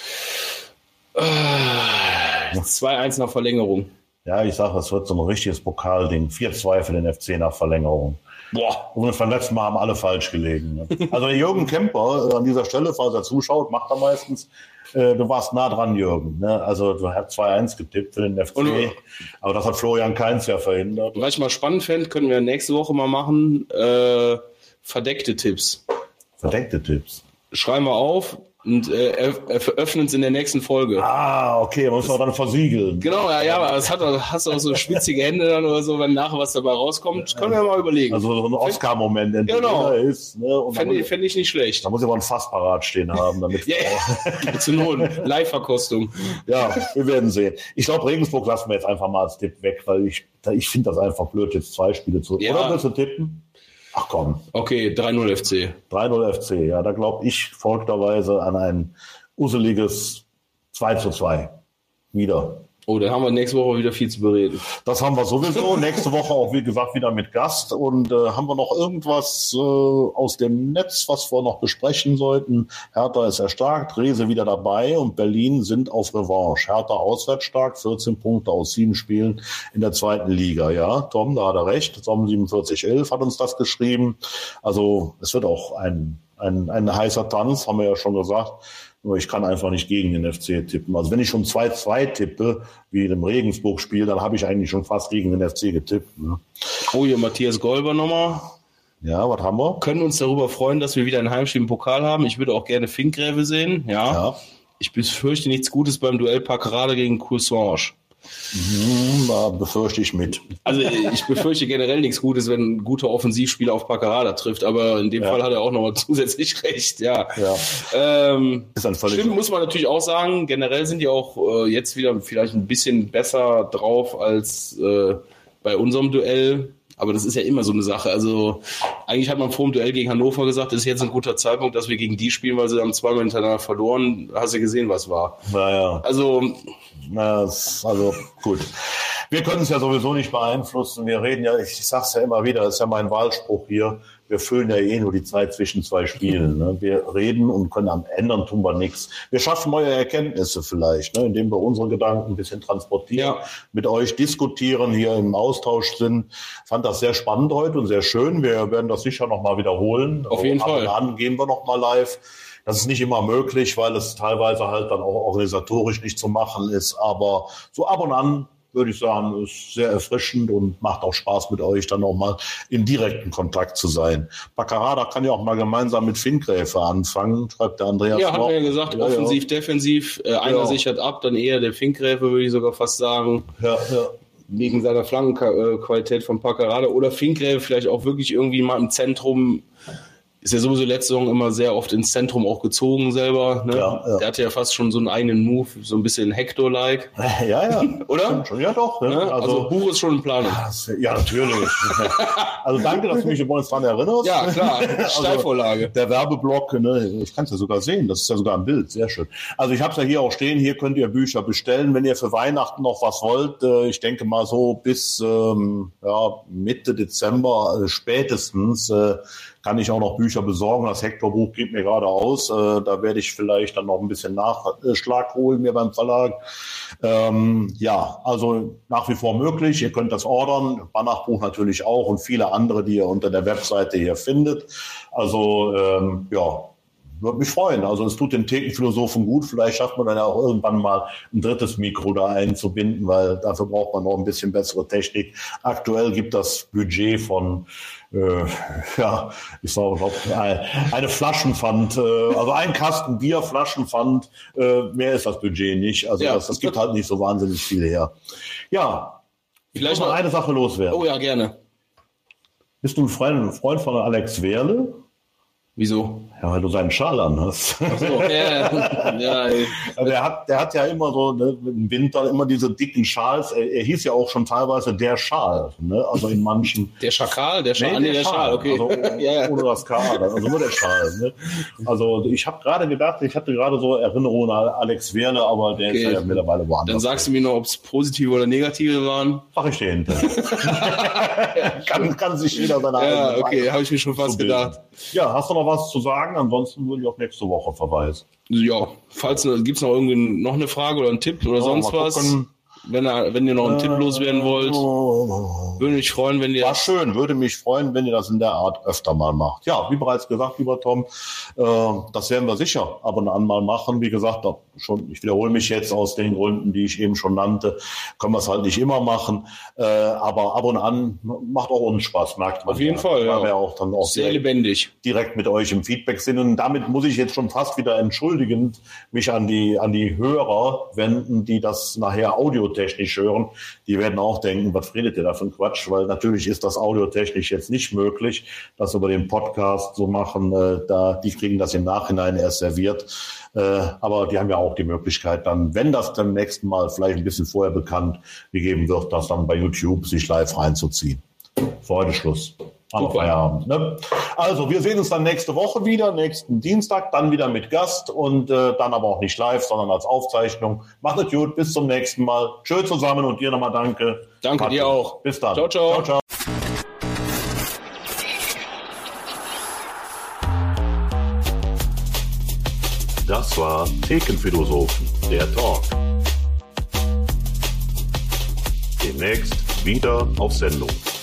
2-1 nach Verlängerung. Ja, ich sage, das wird so ein richtiges Pokalding. 4-2 für den FC nach Verlängerung. Boah. Und beim letzten Mal haben alle falsch gelegen. Ne? Also Jürgen Kemper an dieser Stelle, falls er zuschaut, macht er meistens. Du warst nah dran, Jürgen. Ne? Also du hast 2-1 getippt für den FC. Aber das hat Florian Kainz ja verhindert. Was ich mal spannend fände, können wir nächste Woche mal machen. Verdeckte Tipps. Verdeckte Tipps. Schreiben wir auf. Und veröffnen es in der nächsten Folge. Ah, okay, muss man dann versiegeln. Genau, ja, aber hast du auch so schwitzige Hände dann oder so, wenn nachher was dabei rauskommt, können wir mal überlegen. Also so ein Oscar-Moment, der genau. Ist. Ne? Fände ich nicht schlecht. Da muss ich aber ein Fass parat stehen haben. Damit zur Not, Live-Verkostung. Ja, wir werden sehen. Ich glaube, Regensburg lassen wir jetzt einfach mal als Tipp weg, weil ich finde das einfach blöd, jetzt 2 Spiele zu. Ja. Oder willst du tippen? Ach komm. Okay, 3-0 FC. 3-0 FC, ja, da glaube ich folgterweise an ein useliges 2-2 wieder. Oh, dann haben wir nächste Woche wieder viel zu bereden. Das haben wir sowieso. Nächste Woche auch, wie gesagt, wieder mit Gast. Und haben wir noch irgendwas aus dem Netz, was wir noch besprechen sollten? Hertha ist erstarkt, Rehse wieder dabei und Berlin sind auf Revanche. Hertha auswärts stark, 14 Punkte aus 7 Spielen in der 2. Liga. Ja, Tom, da hat er recht. Tom 4711 hat uns das geschrieben. Also es wird auch ein heißer Tanz, haben wir ja schon gesagt. Nur ich kann einfach nicht gegen den FC tippen. Also wenn ich schon 2-2 tippe, wie im Regensburg-Spiel, dann habe ich eigentlich schon fast gegen den FC getippt. Ne? Oh, hier Matthias Golber nochmal. Ja, was haben wir? Können uns darüber freuen, dass wir wieder ein Heimspiel im Pokal haben. Ich würde auch gerne Finkgräve sehen. Ja. Ich befürchte nichts Gutes beim Duell Packerade gegen Coursange. Da befürchte ich mit. Also ich befürchte generell nichts Gutes, wenn ein guter Offensivspieler auf Packerada trifft, aber in dem Fall hat er auch nochmal zusätzlich recht. Ja. Ist dann völlig Stimmt, muss man natürlich auch sagen, generell sind die auch jetzt wieder vielleicht ein bisschen besser drauf als bei unserem Duell. Aber das ist ja immer so eine Sache. Also eigentlich hat man vor dem Duell gegen Hannover gesagt, es ist jetzt ein guter Zeitpunkt, dass wir gegen die spielen, weil sie haben zweimal hintereinander verloren. Hast du gesehen, was war? Naja. Also gut. Wir können es ja sowieso nicht beeinflussen. Wir reden ja, ich sag's ja immer wieder, das ist ja mein Wahlspruch hier, wir füllen ja nur die Zeit zwischen zwei Spielen. Ne? Wir reden und können am ändern, tun wir nichts. Wir schaffen neue Erkenntnisse vielleicht, ne? Indem wir unsere Gedanken ein bisschen transportieren, mit euch diskutieren, hier im Austausch sind. Fand das sehr spannend heute und sehr schön. Wir werden das sicher nochmal wiederholen. Auf jeden Fall. Dann gehen wir nochmal live. Das ist nicht immer möglich, weil es teilweise halt dann auch organisatorisch nicht zu machen ist. Aber so ab und an, würde ich sagen, ist sehr erfrischend und macht auch Spaß mit euch, dann auch mal in direkten Kontakt zu sein. Packerada kann ja auch mal gemeinsam mit Finkgräfe anfangen, schreibt der Andreas. Ja, hat er ja gesagt, offensiv, defensiv. Einer sichert ab, dann eher der Finkgräfe, würde ich sogar fast sagen. Ja. Wegen seiner Flankenqualität von Packerada. Oder Finkgräfe vielleicht auch wirklich irgendwie mal im Zentrum. Ist ja sowieso letzte Saison immer sehr oft ins Zentrum auch gezogen selber. Ne? Ja. Der hatte ja fast schon so einen eigenen Move, so ein bisschen Hector-like. Ja. Oder? Schon, ja, doch. Ne? Ja, also Buch ist schon in Planung. Ja, natürlich. Also danke, dass du mich übrigens daran erinnerst. Ja, klar. Steilvorlage. Also, der Werbeblock, ne? Ich kann es ja sogar sehen. Das ist ja sogar ein Bild. Sehr schön. Also ich habe es ja hier auch stehen. Hier könnt ihr Bücher bestellen. Wenn ihr für Weihnachten noch was wollt, ich denke mal so bis Mitte Dezember spätestens kann ich auch noch Bücher besorgen. Das Hector-Buch geht mir gerade aus. Da werde ich vielleicht dann noch ein bisschen Nachschlag holen mir beim Verlag. Also nach wie vor möglich. Ihr könnt das ordern. Banach-Buch natürlich auch und viele andere, die ihr unter der Webseite hier findet. Also würde mich freuen. Also es tut den Thekenphilosophen gut. Vielleicht schafft man dann ja auch irgendwann mal ein drittes Mikro da einzubinden, weil dafür braucht man noch ein bisschen bessere Technik. Aktuell gibt das Budget von eine Flaschenpfand, also ein Kasten Bier, Flaschenpfand, mehr ist das Budget nicht. Also das gibt halt nicht so wahnsinnig viel her. Ja, vielleicht noch eine Sache loswerden. Oh ja, gerne. Bist du ein Freund von Alex Werle? Wieso? Ja, weil du seinen Schal anhast. Ach so, ja. Der hat ja immer so, ne, im Winter immer diese dicken Schals. Er hieß ja auch schon teilweise der Schal, ne? Also in manchen. Der Schakal, der Schal, der Schal, okay. Also ohne das K, also nur der Schal. Ne? Also ich habe gerade gedacht, ich hatte gerade so Erinnerungen an Alex Werle, aber der ist ja mittlerweile woanders. Dann sagst du mir noch, ob es positive oder negative waren. Sag ich dir hinterher. kann sich jeder seine eigene okay, habe ich mir schon fast gedacht. Ja, hast du noch was zu sagen? Ansonsten würde ich auf nächste Woche verweisen. Ja, gibt es noch irgendwie noch eine Frage oder einen Tipp oder sonst was? Gucken. Wenn ihr noch einen Tipp loswerden wollt, würde mich freuen, wenn ihr... War schön, würde mich freuen, wenn ihr das in der Art öfter mal macht. Ja, wie bereits gesagt, lieber Tom, das werden wir sicher ab und an mal machen. Wie gesagt, ich wiederhole mich jetzt aus den Gründen, die ich eben schon nannte, können wir es halt nicht immer machen. Aber ab und an macht auch uns Spaß, merkt man. Auf jeden Fall, ja. Wir auch dann auch sehr lebendig direkt mit euch im Feedback sind. Und damit muss ich jetzt schon fast wieder entschuldigend mich an die Hörer wenden, die das nachher audiotechnisch hören. Die werden auch denken, was redet ihr da für ein Quatsch? Weil natürlich ist das audiotechnisch jetzt nicht möglich, das über den Podcast so machen. Die kriegen das im Nachhinein erst serviert. Aber die haben ja auch die Möglichkeit dann, wenn das beim nächsten Mal vielleicht ein bisschen vorher bekannt gegeben wird, das dann bei YouTube sich live reinzuziehen. Für heute Schluss. Am Feierabend. Ne? Also wir sehen uns dann nächste Woche wieder, nächsten Dienstag, dann wieder mit Gast und dann aber auch nicht live, sondern als Aufzeichnung. Macht es gut, bis zum nächsten Mal. Schön zusammen und dir nochmal danke. Danke Martin. Dir auch. Bis dann. Ciao, ciao. Ciao, ciao. Das war Thekenphilosophen, der Talk. Demnächst wieder auf Sendung.